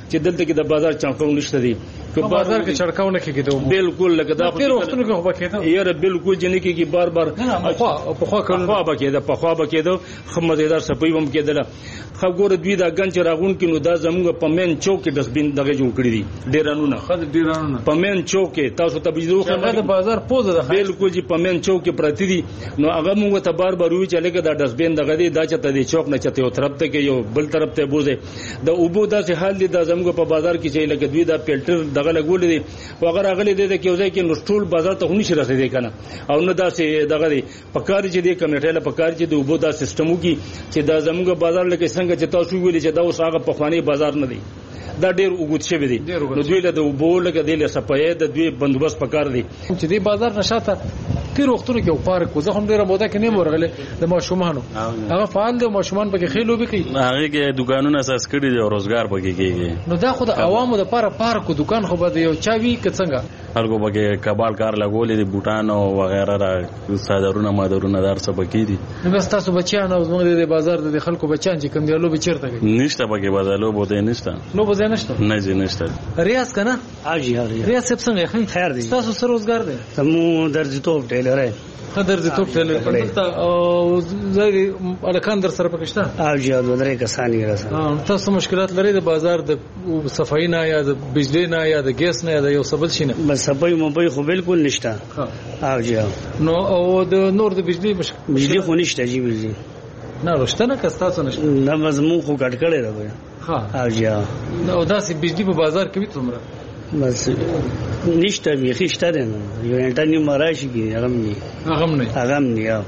Speaker 5: چې دلته کې د بازار چړکاو نشته دی
Speaker 4: که بازار کې چړکاو نه کېږي
Speaker 5: بالکل لکه دا
Speaker 4: په وختونو کې هو کېده
Speaker 5: یاره بالکل جنې کې بار بار
Speaker 4: په خوا
Speaker 5: خوا بکیده په خوا بکیده خمزیدار سپي هم کېدله خو ګوره دوی دا گنج راغون کې نو دا زموږ په مین چوک کې ډسبین دغه جوړ کړی دي ډیرانونه
Speaker 4: خد ډیرانونه
Speaker 5: په مین چوک کې تاسو ته بجلو
Speaker 4: خو د بازار پوزه ده
Speaker 5: بالکل چې په مین چوک کې پراتی دي نو هغه موږ ته بار بار وی چې لکه دا ډسبین دغه دی دا چې ته دی چوک نه چته یو طرف ته کې یو بل طرف ته بوزي د اوبو داسې حال دي دا زموږ په بازار کې چې لکه دوی دا فلټر دغه لګول دي او هغه راغلي دي چې یو ځای کې نو ټول بازار ته هني شي رسیدي کنه او نه داسې دغه دی پکاري چې د کمیټې له پکاري چې د اوبو دا سیستم وکي چې دا زموږ بازار لکه څنګه چې تاسو ویلي چې دا اوس هغه په خواني بازار نه دی دا ډیر وګت شوی دی نو دوی له د اوبو لکه د له صفایي د دوی بندوبست پکار دی
Speaker 4: چې دی بازار نشاته تیر وختونو کې پارک وزه هم ډیره موده کې نه مرغله د ماشومانو هغه فعال دي ماشومان پکې خېلو به کوي
Speaker 6: هغه کې دکانونه اساس کړي دي او روزګار پکې کېږي
Speaker 4: نو دا خو د عوامو لپاره پارک او دکان خو به یو چاوي کڅنګ
Speaker 6: خلکو پکې کبال کار لګولې دي بوټان او وغیرہ را صادرونه مادرونه دار څه پکې دي
Speaker 4: نو بس تاسو بچیان او زموږ د بازار د خلکو بچیان چې کوم دی لو به چیرته کوي
Speaker 6: نشته پکې بازارلو بوته نشته
Speaker 4: نو به نشته
Speaker 6: نه جی نشته
Speaker 4: ریاض کنه
Speaker 9: اجي
Speaker 4: ریاض څنګه خیر دی تاسو سره روزګار دی
Speaker 9: سمو درځي توپ ټیلر
Speaker 4: خدر دې توپ ټیلر پړتا او زغی الکاندر سره پکشته
Speaker 9: او جی او درې کسانی راځه
Speaker 4: تاسو مشکلات لري د بازار د صفائی نه یا د بجلی نه یا د ګیس نه یا د یو سبل شي نه
Speaker 9: بس صفائی موبایل خو بالکل نشته او جی
Speaker 4: نو او د نور د بجلی
Speaker 9: بجلی خو نشته جی بجلی
Speaker 4: نه رښتنه کستا څه نشته
Speaker 9: نه مزمو خو کټ کړي راوي
Speaker 4: ها
Speaker 9: او جی
Speaker 4: نو داسې بجلی په بازار کې به څومره
Speaker 9: بس نشته بیخي شته نه یو انټرنیټ مراشي کې هغه نه
Speaker 4: هغه نه
Speaker 9: هغه نه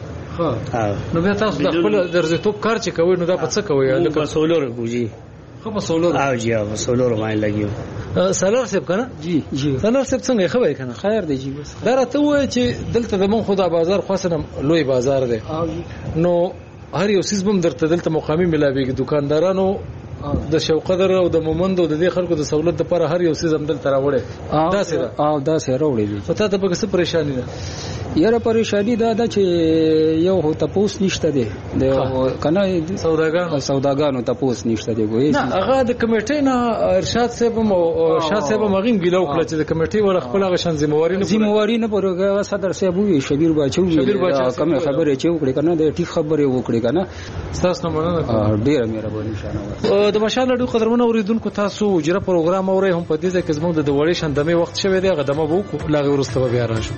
Speaker 4: ها نو بیا تاسو د خپل درځي توپ کار چې کوي نو دا په څه کوي
Speaker 9: لکه سولر کوجی
Speaker 4: خو په سولر
Speaker 9: او جی او سولر باندې لګیو
Speaker 4: سولر سیب کنه
Speaker 9: جی جی
Speaker 4: سولر سیب څنګه خبرې کنه
Speaker 9: خیر دی جی بس
Speaker 4: دا راته وای چې دلته د مون خدا بازار خاصه لوی بازار دی نو هر یو سیس بم درته دلته مقامي ملاويږي دکاندارانو د شوقدر او د مومند او د دې خلکو د سہولت لپاره هر یو سیس هم دلته راوړي
Speaker 9: دا سره او دا سره راوړي
Speaker 4: پته ته به څه پریشانی ده
Speaker 9: یاره پریشانی دا ده چې یو هو تاسو نشته دي د کنه
Speaker 4: سوداګانو
Speaker 9: سوداګانو تاسو نشته دي ګوي
Speaker 4: نه هغه د کمیټې نه ارشاد صاحب او شاه صاحب مغیم ګلو کړ چې د کمیټې ول خپل غ شان ذمہواری نه
Speaker 9: ذمہواری نه پرګه صدر صاحب وی شبیر باچو کوم خبره چې وکړي کنه د ټیک خبره وکړي کنه
Speaker 4: تاسو نه مننه
Speaker 9: ډیره مهرباني شانه
Speaker 4: د مشال لډو قدرمن اوریدونکو تاسو اجرا پروګرام اوري هم په دې ځکه زموږ د وړې شندمه وخت شوه دی غدمه وو لاغه ورسته بیا راشو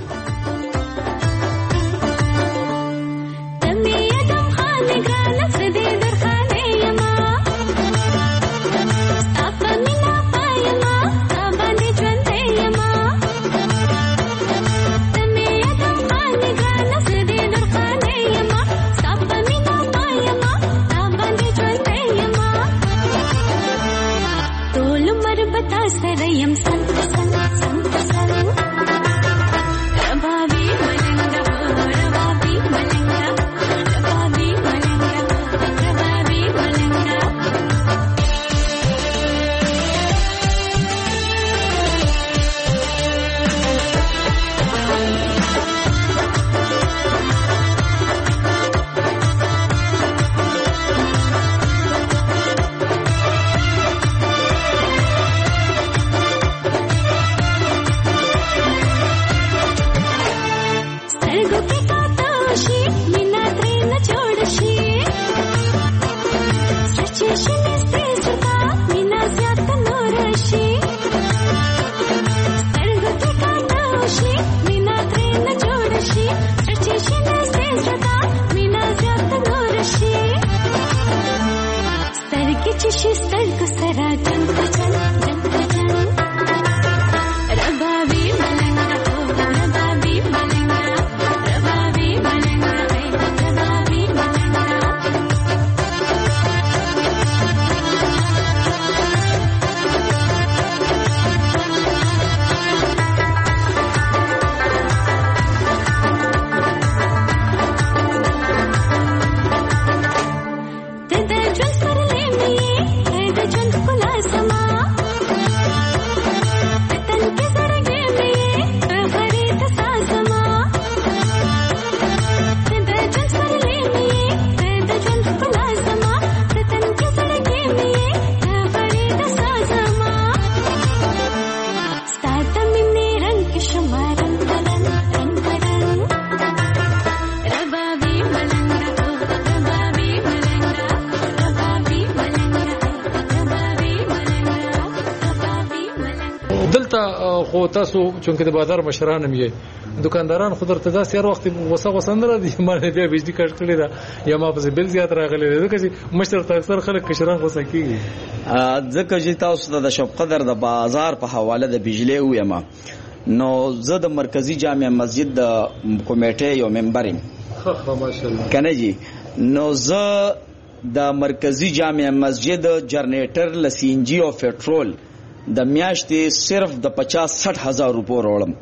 Speaker 4: دلته خو تاسو چونکه د بازار مشران هم یې دکانداران خو درته داسې هر وخت وسه وسند را دي ما نه بیا بجلی کټ کړی دا یا ما په بل زیات راغلی دی ځکه چې مشر ته اکثر خلک کشران غوسه کیږي
Speaker 2: ځکه چې تاسو ته د شپ قدر د بازار په حواله د بجلی ویم نو زه د مرکزی جامع مسجد د کمیټې یو ممبر یم
Speaker 4: ماشاءالله
Speaker 2: کنه جی نو زه د مرکزی جامع مسجد جنریټر لسینجی او پټرول د میاشتې صرف د پچاس سټ هزار روپو وروړم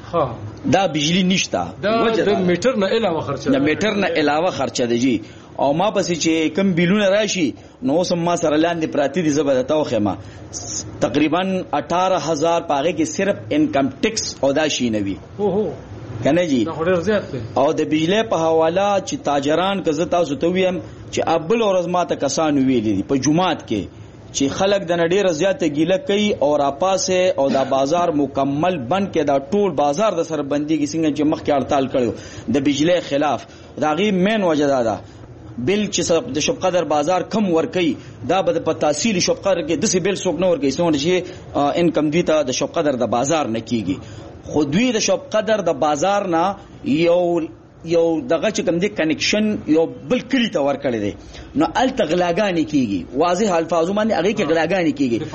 Speaker 2: دا بجلی نشته
Speaker 4: د میټر نه علاوه خرچه
Speaker 2: د میټر نه علاوه خرچه دی جی او ما پسې چې کم بیلونه راشي نو سم ما سره لاندې پراتی دي زبرته وخما تقریبا اٹھارہ ہزار پاغه کې صرف انکم ټیکس او دا شي نوي
Speaker 4: اوه
Speaker 2: کنه جی
Speaker 4: او
Speaker 2: د بجلی په حواله چې تاجران کزه تاسو ته ویم چې ابل ورځ ماته کسان ویلي په جمعات کې چې خلک د نډیر زیاته ګیله کوي او راپاسه او دا بازار مکمل بند کې دا ټول بازار د سربندي کې څنګه چې مخکې هړتال کړو د بجلی خلاف دا غي مین وجه ده بل چې د شپ قدر بازار کم ور کوي دا به په تحصیل شپ قدر کې د سی بل څوک نه ور کوي څنګه چې انکم دی ته د شپ قدر د بازار نه کیږي خو دوی د شپ قدر د بازار نه یو یو دغه چې کوم دی کنیکشن یو بل کلی ته ور کړی دی نو ال تغلاګانی کیږي واضح الفاظو باندې هغه کې غلاګانی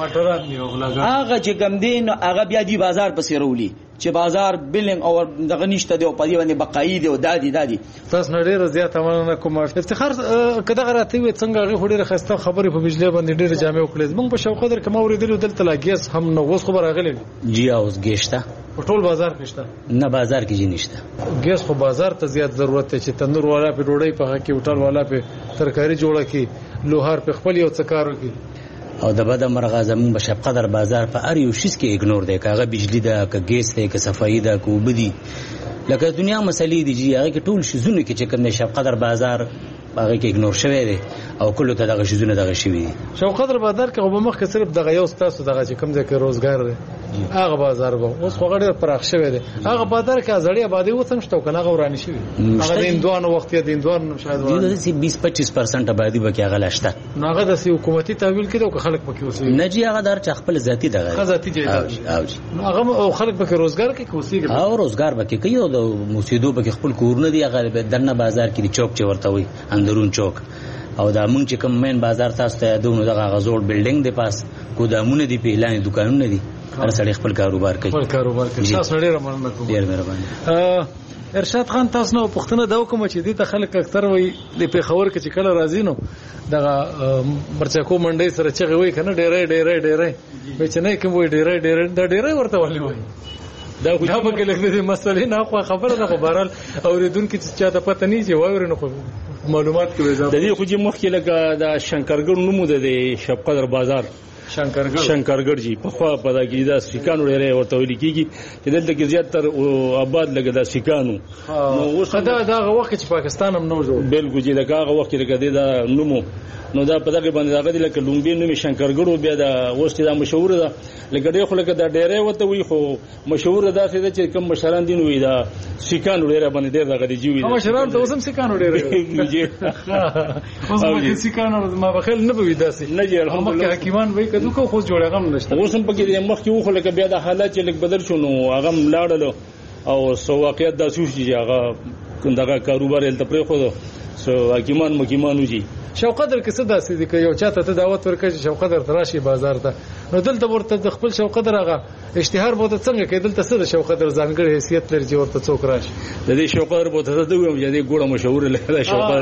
Speaker 2: کیږي هغه چې کوم دی نو هغه بیا دی بازار پسې رولي چې بازار بلنګ او دغه نشته دی او په دې باندې بقایي دی او دادی دادی
Speaker 4: تاسو نه ډیر زیات مننه کوم افتخار کده غراته وي څنګه غي خوري خسته خبرې په بجلی باندې ډیر جامع وکړل موږ په شوق قدر کوم اوریدل دلته لاګیس هم نو وس خبر راغلی
Speaker 3: جی اوس ګیشته
Speaker 4: په ټول بازار کې شته
Speaker 3: نه بازار کې جی نشته
Speaker 4: ګیس خو بازار ته زیات ضرورت دی چې تندور والا په ډوډۍ په هکې هوټل والا په ترکاری جوړه کی لوهار په خپل یو څکارو کی
Speaker 3: او د بده مرغه زمون په شپ قدر بازار په ار یو شیس کې اګنور دی کاغه بجلی ده ک ګیس ده ک صفائی ده کو بدی لکه دنیا مسلې دي جی هغه کې ټول شزونه کې چې کوم شپ قدر بازار هغه کې اګنور شوی دی او کله ته دغه شزونه دغه شوی دي
Speaker 4: شپ قدر بازار کې په مخ کې صرف دغه یو تاسو دغه چې کوم ځای کې روزګار دی هغه بازار به اوس خو غړي پراخ شوی دی هغه بازار کې ازړی آبادی وسم شته کنه غورانی شوی هغه د اندوانو وخت دی اندوان شاید
Speaker 3: دی بیس پچیس پرسنټ آبادی به کې هغه لاشته
Speaker 4: نو هغه د حکومتي تحویل کړي او خلک پکې اوسي
Speaker 3: نه جی هغه در خپل ذاتی دغه
Speaker 4: ذاتی جایداد نو هغه خلک پکې روزګار کې کوسي
Speaker 3: او روزګار پکې کوي او د موسیدو پکې خپل کورونه دی هغه دنه بازار کې چوک چې ورته وي اندرون چوک او دا مونږ چې کوم مین بازار تاسو ته یادونه دغه غزوړ بلډینګ دی پاس ګودامونه دی په اعلان دکانونه دي هر سړی خپل کاروبار کوي
Speaker 4: خپل کاروبار کوي تاسو ډیر مننه کوم
Speaker 3: ډیر مهرباني
Speaker 4: ارشاد خان تاسو نو پښتنه دا کوم چې دي ته خلک اکثر وي د پیښور کې چې کله راځي نو دغه مرچکو منډي سره چې وي کنه ډیرې ډیرې ډیرې به چې نه کوم وي ډیرې ډیرې دا ډیرې ورته ولي وي دا خو دا به لکه د مسلې نه خو خبره ده خو بهرال اوریدونکو چې چاته پته نه چې وایره نه خو معلومات کوي
Speaker 5: د دې خو چې مخکې لکه د شنکرګر نوم د شپ قدر بازار
Speaker 4: شنکرګر
Speaker 5: شنکرګر جی په خوا په دغه د سکانو لري ورته ویل کیږي چې دلته کې زیاتره آباد لګه د سکانو
Speaker 4: نو اوس دا دغه وخت چې پاکستان هم نو جوړ
Speaker 5: بالکل چې دغه وخت کې د نومو نو دا په دغه باندې دغه لکه لومبي نوم شنکرګر بیا د اوس چې دا مشهور ده لکه ډېر خو لکه دا ډېرې وته وي خو مشهور ده چې کوم مشران دي نو دا سکانو ډېر باندې ډېر دغه دی جوړي
Speaker 4: مشران ته اوسم سکانو ډېر اوس ما سکانو ما بخل نه بوي داسې
Speaker 5: نه جي
Speaker 4: الحمدلله حکیمان وای کدو کو خو جوړه غم نشته
Speaker 5: اوسم پکې مخ کې خو لکه بیا د حالات چې لک بدل شو نو هغه لاړل او سو واقعیت د سوشي هغه دغه کاروبار ال تپری خو سو حکیمان مکیمانو جی
Speaker 4: شوقدر کې څه داسې دي چې یو چاته ته دعوت ورکړي شوقدر تراشي بازار ته نو دلته ورته د خپل شوقدر هغه اشتهار بوته څنګه کې دلته څه د شوقدر ځانګړي حیثیت لري چې ورته څوک راشي
Speaker 5: د دې شوقدر بوته ته دوی چې د ګوړه مشهور لري شوقدر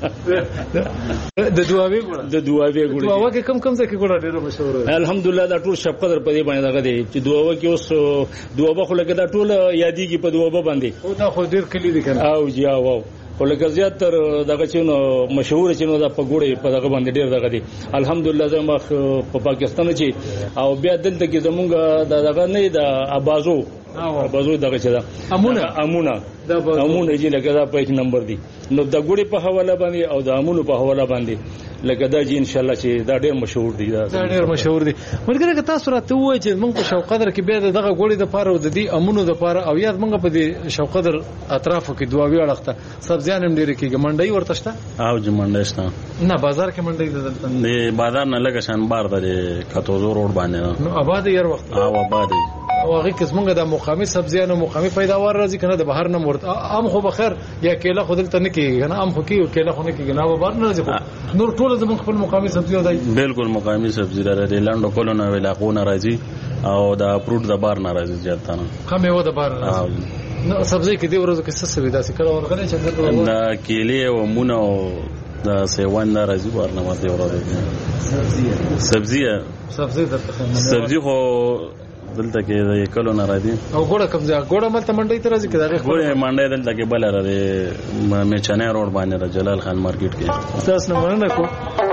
Speaker 4: د دواوی ګوړه
Speaker 5: د دواوی ګوړه
Speaker 4: دواوی کې کم کم ځکه ګوړه ډیره مشهور ده
Speaker 5: الحمدلله دا ټول شوقدر په دې باندې دغه دي چې دواوی کې اوس دواوی خو لګا دا ټول یادېږي په دواوی باندې
Speaker 4: او دا خو ډیر کلی دي کنه
Speaker 5: او جی او ولکه زیات تر دغه چونو مشهور چونو د پګوړې په دغه باندې ډیر دغه دي الحمدلله زموږ په پاکستان کې او بیا دلته کې زمونږ دغه نه د ابازو ابازو دغه چې دا
Speaker 4: امونه
Speaker 5: امونه امونه چې لکه دا په یک نمبر دي نو د ګوړې په حواله باندې او د امونو په حواله باندې لکه دا چې ان شاء الله چې دا ډیر مشهور دي
Speaker 4: دا ډیر مشهور دي مرګره که تاسو راته وایئ چې موږ په شوقدر کې بیا دغه ګوړې د پاره او د دې امونو د پاره او یاد موږ په دې شوقدر اطرافو کې دواوی اړخته سبزیان هم ډیر کېږي منډي ورته شته
Speaker 6: او چې منډي شته
Speaker 4: نه بازار کې منډي دلته
Speaker 6: نه بازار نه لګه شان بار ده کته زور روډ باندې
Speaker 4: نو آباد یې هر وخت
Speaker 6: او آباد
Speaker 4: واغې قسمه د مقامي سبزیانو مقامي پیداوار راځي کنه د بهر نه مرت ام خو بخیر یا کېله خو دلته نه کیږي کنه ام خو کیږي کېله خو نه کیږي نه بهر نه راځي نور ټول زموږ خپل مقامي سبزیو دی
Speaker 6: بالکل مقامي سبزی راځي لاندو کولونه ویلاقونه راځي او د فروټ د بار نه راځي زیات نه
Speaker 4: خمه و د بار نو سبزی کې دی ورځو کې څه څه ودا سي کله ورغلې چې
Speaker 6: د کېله او مونږ او د سیوان نه راځي بار نه ماته ورغلې سبزی
Speaker 4: سبزی درته
Speaker 6: سبزی خو دلته کې د کلو نه راځي
Speaker 4: او ګوړه کوم ځای ګوړه ملته منډي ته راځي کله
Speaker 6: ګوړه منډي دلته کې بل راځي میچنه روډ باندې جلال خان مارکیټ کې
Speaker 4: تاسو نه مننه کو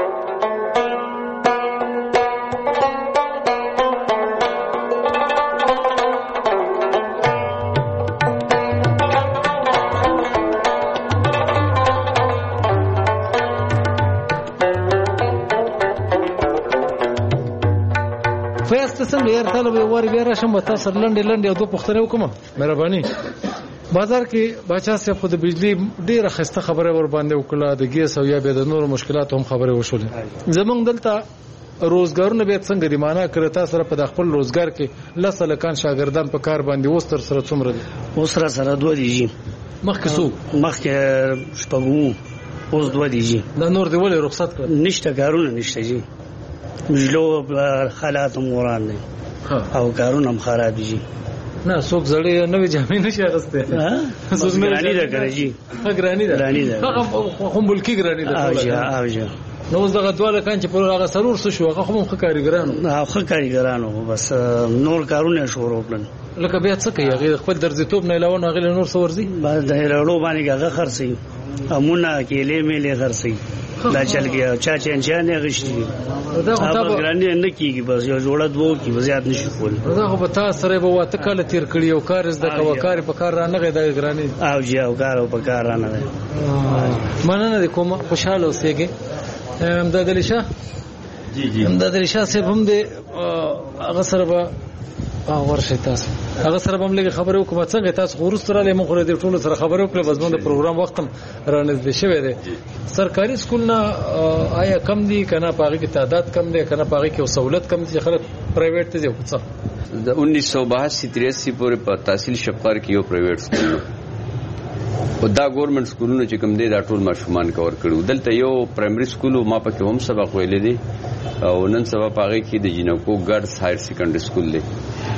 Speaker 4: څنګه یار طالب یو وری بیا راشم تاسو لنډې لنډې او دوه پوښتنې وکم مهرباني بازار کې باچا صاحب خو د بجلی ډیره خسته خبره ور باندې وکړه د ګیس او یا به د نور مشکلاتو هم خبره وشولې زمونږ دلته روزګارونه به څنګه دی معنا کړه تاسو سره په خپل روزګار کې لسه لکان شاګردان په کار باندې وستر سره څومره دي
Speaker 11: وستر سره دوه دي
Speaker 4: مخکې سو
Speaker 11: مخکې شپږو اوس دوه دي
Speaker 4: دا نور دی ولې رخصت کړ
Speaker 11: نشته کارونه نشته جی مجلو حالات موران دي او کارونه هم خراب دي
Speaker 4: نه څوک زړې نوې جامې نشي اغسته
Speaker 11: څوک ګرانی ده کوي جی
Speaker 4: ګرانی ده
Speaker 11: ګرانی ده
Speaker 4: هغه هم ملکی ګرانی ده
Speaker 11: اوجه اوجه
Speaker 4: نو زغه دواله کان چې پر هغه سرور څه شو هغه هم خکاریګرانو
Speaker 11: هغه خکاریګرانو بس نور کارونه شروع کړل
Speaker 4: لکه بیا څه کوي هغه خپل درځتوب نه علاوه هغه نور څه ورزي
Speaker 11: بس د هرړو باندې هغه خرسي امونه کېلې میلې خرسي دا چل گیا چا چنچا نه غشتي دا خو تاسو ګرانی نه کیږي بس یو جوړه دوه کی زیات نشي کول
Speaker 4: دا خو په تاسو سره به واته کله تیر کړی او کار زده کوي کار په کار را نه غدا ګرانی
Speaker 11: او جی او کار په کار را نه
Speaker 4: مننه کوم خوشاله اوسېږي امداد علي شاه
Speaker 6: جی جی
Speaker 4: امداد علي شاه صاحب هم دې هغه سره به او ورشه تاسو هغه سره به موږ خبرو کوم څنګه تاسو ورستراله موږ د ټولو سره خبرو کړو بس موږ د پروګرام وخت رانځ شوی دی سرکاري سکول نه آیا کم دي کنه پاغي کې تعداد کم دي کنه پاغي کې سہولت کم دي خلک پرایویټ ته ځي څه
Speaker 12: د انیس سو باسی تریاسی پورې په تحصیل شفقار کې یو پرایویټ سکول او دا ګورنمنت سکولونه چې کوم دي دا ټول ماشومان کور کړو دلته یو پرایمري سکول ما پکې هم سبق ویل دي او نن سبا پاغي کې د جنکو ګرلز هایر سیکنډري سکول دی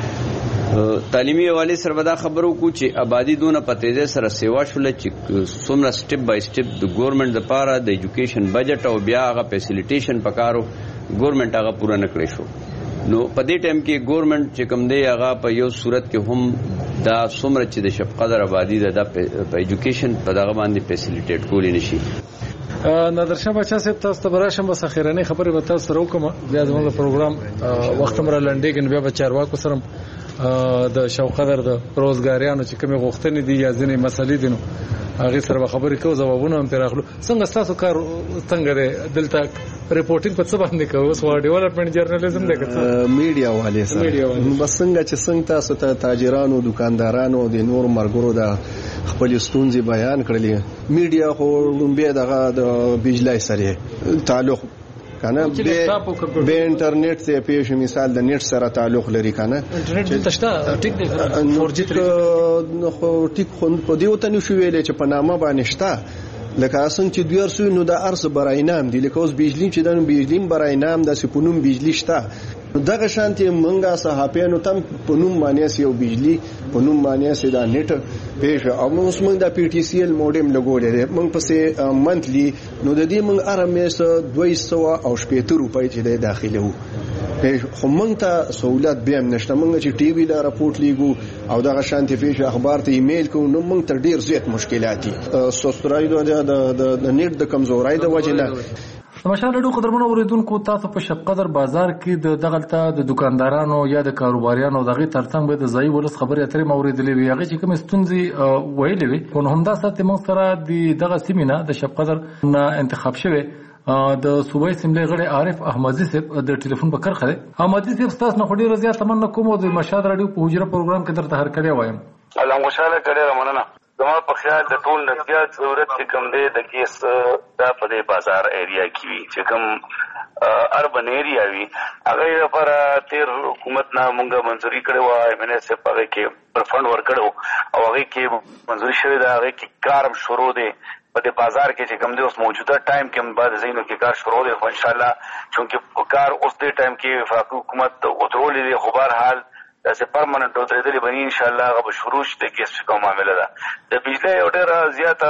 Speaker 12: تعلیمي حواله سره ودا خبرو کو چې آبادی دونه پتیزه سره سیوا شول چې څومره سټپ بای سټپ د ګورنمنت لپاره د ایجوکیشن بجټ او بیا هغه فیسیلیټیشن پکارو ګورنمنت هغه پوره نکړي شو نو په دې ټایم کې ګورنمنت چې کوم دی هغه په یو صورت کې هم دا څومره چې د شفقدر آبادی د په ایجوکیشن په دغه باندې فیسیلیټیټ کولی نشي
Speaker 4: نادرشاه بچا صاحب تاسو ته براشم بس اخیرانه خبره به تاسو سره وکم بیا زموږ پروګرام وخت مر لنډیګن بیا به چارواکو سره د شوقدر د روزګاریانو چې کومه غوښتنې دي یا ځینې مسلې دي نو هغه سره خبرې کوو جوابونه هم پیراخلو څنګه تاسو کار څنګه دی دلته ریپورټینګ په څه باندې کوو سو ډیولپمنٹ جرنالیزم دی که
Speaker 13: میډیا والے سره بس څنګه چې څنګه تاسو ته تاجرانو دکاندارانو د نور مرګرو د خپل ستونزې بیان کړلې میډیا خو به دغه د بجلی سره تعلق کنه به انټرنیټ ته پیښ مثال د نت سره تعلق لري کنه
Speaker 4: انټرنیټ دلته شته ټیک دی فور جی
Speaker 13: خو ټیک خو په دې وته نشو ویلې چې په نامه باندې شته لکه اسن چې دوی ارسو نو د ارس برای نام دی لکه اوس بجلی چې د بجلی برای نام د سپونوم بجلی شته دغه شانتي منګه صحافینو تم پونوم باندې یو بجلی پونوم باندې دا نت پیښ او موږ موږ د پی ټی سی ال موډم لګولې موږ پسې منتلی نو د دې موږ ارمس دوه سوه او شپږ روپۍ چې داخله وو خو موږ ته سہولت به هم نشته موږ چې ټي وي دا راپورټ لیګو او دغه شانتي پیښ اخبار ته ایمیل کوو نو موږ ته ډیر زیات مشکلات دي سوسترای د د نیټ د کمزورای د وجه نه
Speaker 4: تماشا لرو قدرمنو اوریدونکو تاسو په شقدر بازار کې د دغلطه د دکاندارانو یا د کاروباریانو دغه ترڅنګ به د ځای ولس خبرې اترې موریدلې وي هغه چې کوم ستونزې ویلې وي په همدا سات موږ سره د دغه سیمینه د شقدر نه انتخاب شوه د صوبای سیملې غړي عارف احمدی صاحب د ټلیفون په کرخه احمدی صاحب تاسو نه خوري رضا تمنا کوم د مشاد رادیو په حجره پروګرام کې درته هر کړی وایم
Speaker 24: الله خوشاله کړی مننه زما په خیال د ټول نزيات ضرورت چې کوم دی د کیس دا په بازار ایریا کې وي چې کوم اربن ایریا وی هغه لپاره تیر حکومت نه مونږه منځوري کړو او منسپ هغه کې پر فند ورکړو او هغه کې منځوري شوی دا هغه کې کارم شروع دی په دې بازار کې چې کوم دی اوس موجوده ټایم کې بعد زینو کې کار شروع دی خو ان شاء الله چونکه کار اوس دې ټایم کې وفاقي حکومت وترولې دی خو بهر حال داسې پرمننټ ودرېدلې بني ان شاء الله هغه شروع شته کې څه معاملې ده د بجلی یو ډېره زیاته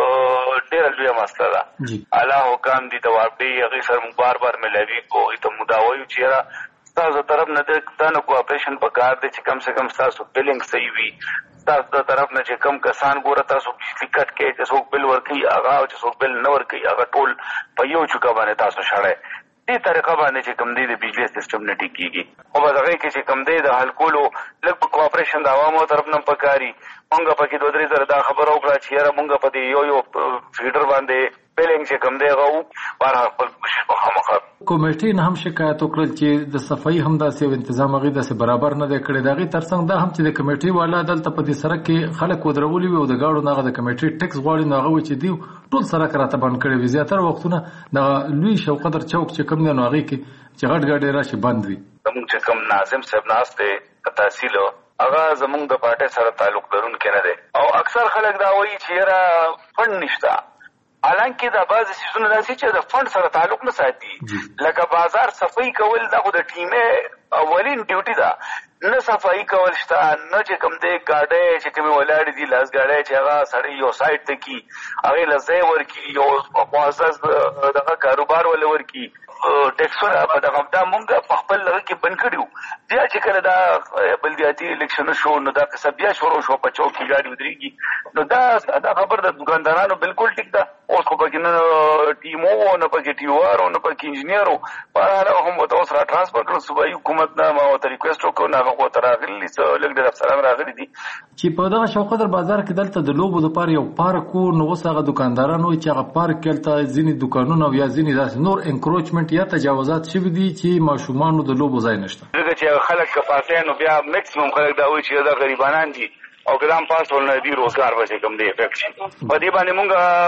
Speaker 24: ډېره لویه مسله ده اعلی حکام دي د واپډي هغې سره موږ بار بار ملاوي کو ته موږ دا وایو چې یاره ستاسو طرف نه د نه کوآپریشن په کار دی چې کم سے کم ستاسو بلینګ صحیح وي ستاسو د طرف نه چې کم کسان ګوره تاسو بجلي کټ کې چې څوک بل ورکوي هغه او چې څوک بل نه ورکوي هغه ټول په یو چوکه باندې تاسو شړی دې طریقه باندې چې کم دی د بجلی سیستم نه ټیکيږي او بس هغه کې چې کم دی د حل کولو لږ کوآپریشن د عوامو طرف نه پکاري مونږ پکې دوه درې زره دا خبره وکړه چې یاره مونږ په دې یو یو فیډر باندې بیلینګ چې کم دی هغه بهر خپل کوشش وکړو.
Speaker 4: کمیټې نه هم شکایت وکړل چې د صفایي هم داسې یو تنظیم هغې داسې برابر نه دی کړی د هغې تر څنګ دا هم چې د کمیټې والا دلته په دې سړک کې خلک ودرولي وي او د ګاډو نه هغه د کمیټې ټکس غواړي نو هغه وایي چې دوی ټول سړک راته بند کړی وي زیاتره وختونه د لوی شوقدر چوک چې کوم دی نو هغې کې چې غټ ګاډۍ راشي بند وي.
Speaker 24: زموږ چې کوم ناظم صاحب ناست دی تحصیل هغه زموږ د پارټۍ سره تعلق لرونکی نه دی او اکثر خلک دا وایي چې یاره فنډ نشته حالانکه دا بعض سیزونه داسې چې د فنډ سره تعلق نه ساتي لکه بازار صفائی کول دا خو د ټیمې اولین ډیوټي ده نه صفائی کول شته نه چې کوم دی ګاډۍ چې کومې ولاړې دي لاس ګاډۍ چې هغه سړی یو سایډ ته کي هغې له ځای ورکي یو معزز دغه کاروبار ولې ورکي ټیکسونه په دغه دا مونږ په خپل لغه کې بند کړیو بیا چې کله دا بلدیاتي الیکشن شو نو دا قصه بیا شروع شو په چوک کې ګاډي ودرېږي نو دا دا خبر د دکاندارانو بالکل ټیک ده اوس خو پکې نه ټیمو نه پکې ټیوار نه پکې انجینیرو په هغه هم ورته اوس را ټرانسفر کړل صوبایي حکومت نه ما ورته ریکویسټ وکړو نه هغه ورته راغلي څه لږ ډېر افسران راغلي دي
Speaker 4: چې په دغه شوقدر بازار کې دلته د لوبو دپاره یو پارک و نو اوس هغه دکانداران وایي چې هغه پارک کې هلته ځینې دوکانونه او یا ځینې داسې نور انکروچمنټ یا تجاوزات شوي دي چې ماشومانو د لوبو ځای نشته
Speaker 24: ځکه چې خلک که پاسې نو بیا میکسیمم خلک دا وایي چې دا غریبانان دي او که دا هم پاس ول نه دي روزګار به چې کوم دی افیکټ شي په دې باندې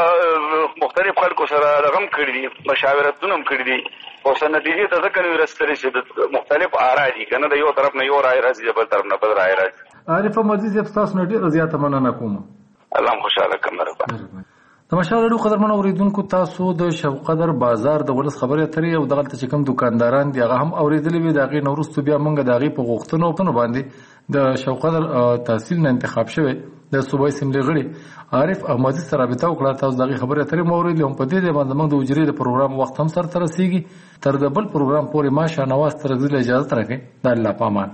Speaker 24: مونږ مختلف خلکو سره رغم کړي دي مشاورتونه هم کړي دي او څه نتیجې ته ځکه نه رسېدلې چې د مختلف آرا دي که نه د یو طرف نه یو رایې راځي د بل طرف نه بل رایې راځي.
Speaker 4: عارف مزید صاحب ستاسو نه ډېره زیاته مننه کوم
Speaker 24: الله هم خوشحاله کړم مهرباني.
Speaker 4: د مشال راډیو قدرمن اوریدونکو تاسو د شوقدر بازار د ولس خبرې اترې او دغلته چې کوم دکانداران دي هغه هم اوریدلې وي د هغې نه وروسته بیا موږ د هغې په غوښتنو باندې د شوقدر تحصیل نه انتخاب شوی د صوبایي اسمبلۍ غړي عارف احمدي سره رابطه وکړه تاسو د هغې خبرې اترې مو اورېدلې هم په دې ځای باندې موږ د حجرې د پروګرام وخت هم سرته رسېږي تر د بل پروګرام پورې ما شاهنواز ترغزي اجازت راکړئ د الله پامان.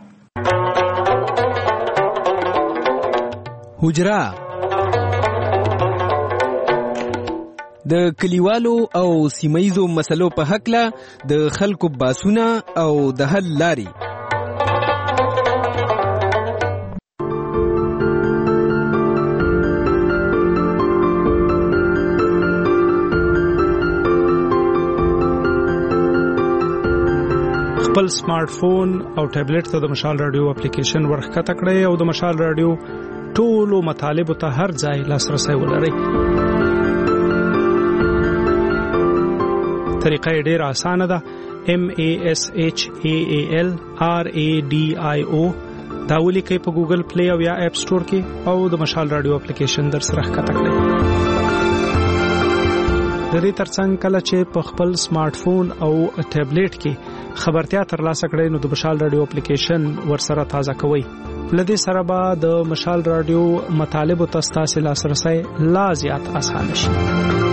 Speaker 18: حجره د کلیوالو او سیمایزو مسلو په حقله د خلکو باسونه او د حل لاري.
Speaker 7: خپل سمارټ فون او ټابلیټ ته د مشال رادیو اپلیکیشن ورښکته کړئ او د مشال رادیو ټولو مطالبو ته هر ځای لاسرسی ولرئ. طریقه یې ډېره اسانه ده. ام ای اس ایچ ای ای ال آر ای ډي آی او دا ولیکئ په ګوګل پلی او یا اپ سټور کې او د مشال رادیو اپلیکیشن در سره ښکته کړئ. د دې ترڅنګ کله چې په خپل سمارټ فون او ټابلیټ کې خبرتیا ترلاسه کړئ نو د مشال رادیو اپلیکیشن ورسره تازه کوئ. لدې سره به د مشال رادیو مطالبو ته ستاسو لاسرسی لا زیات اسانه شي.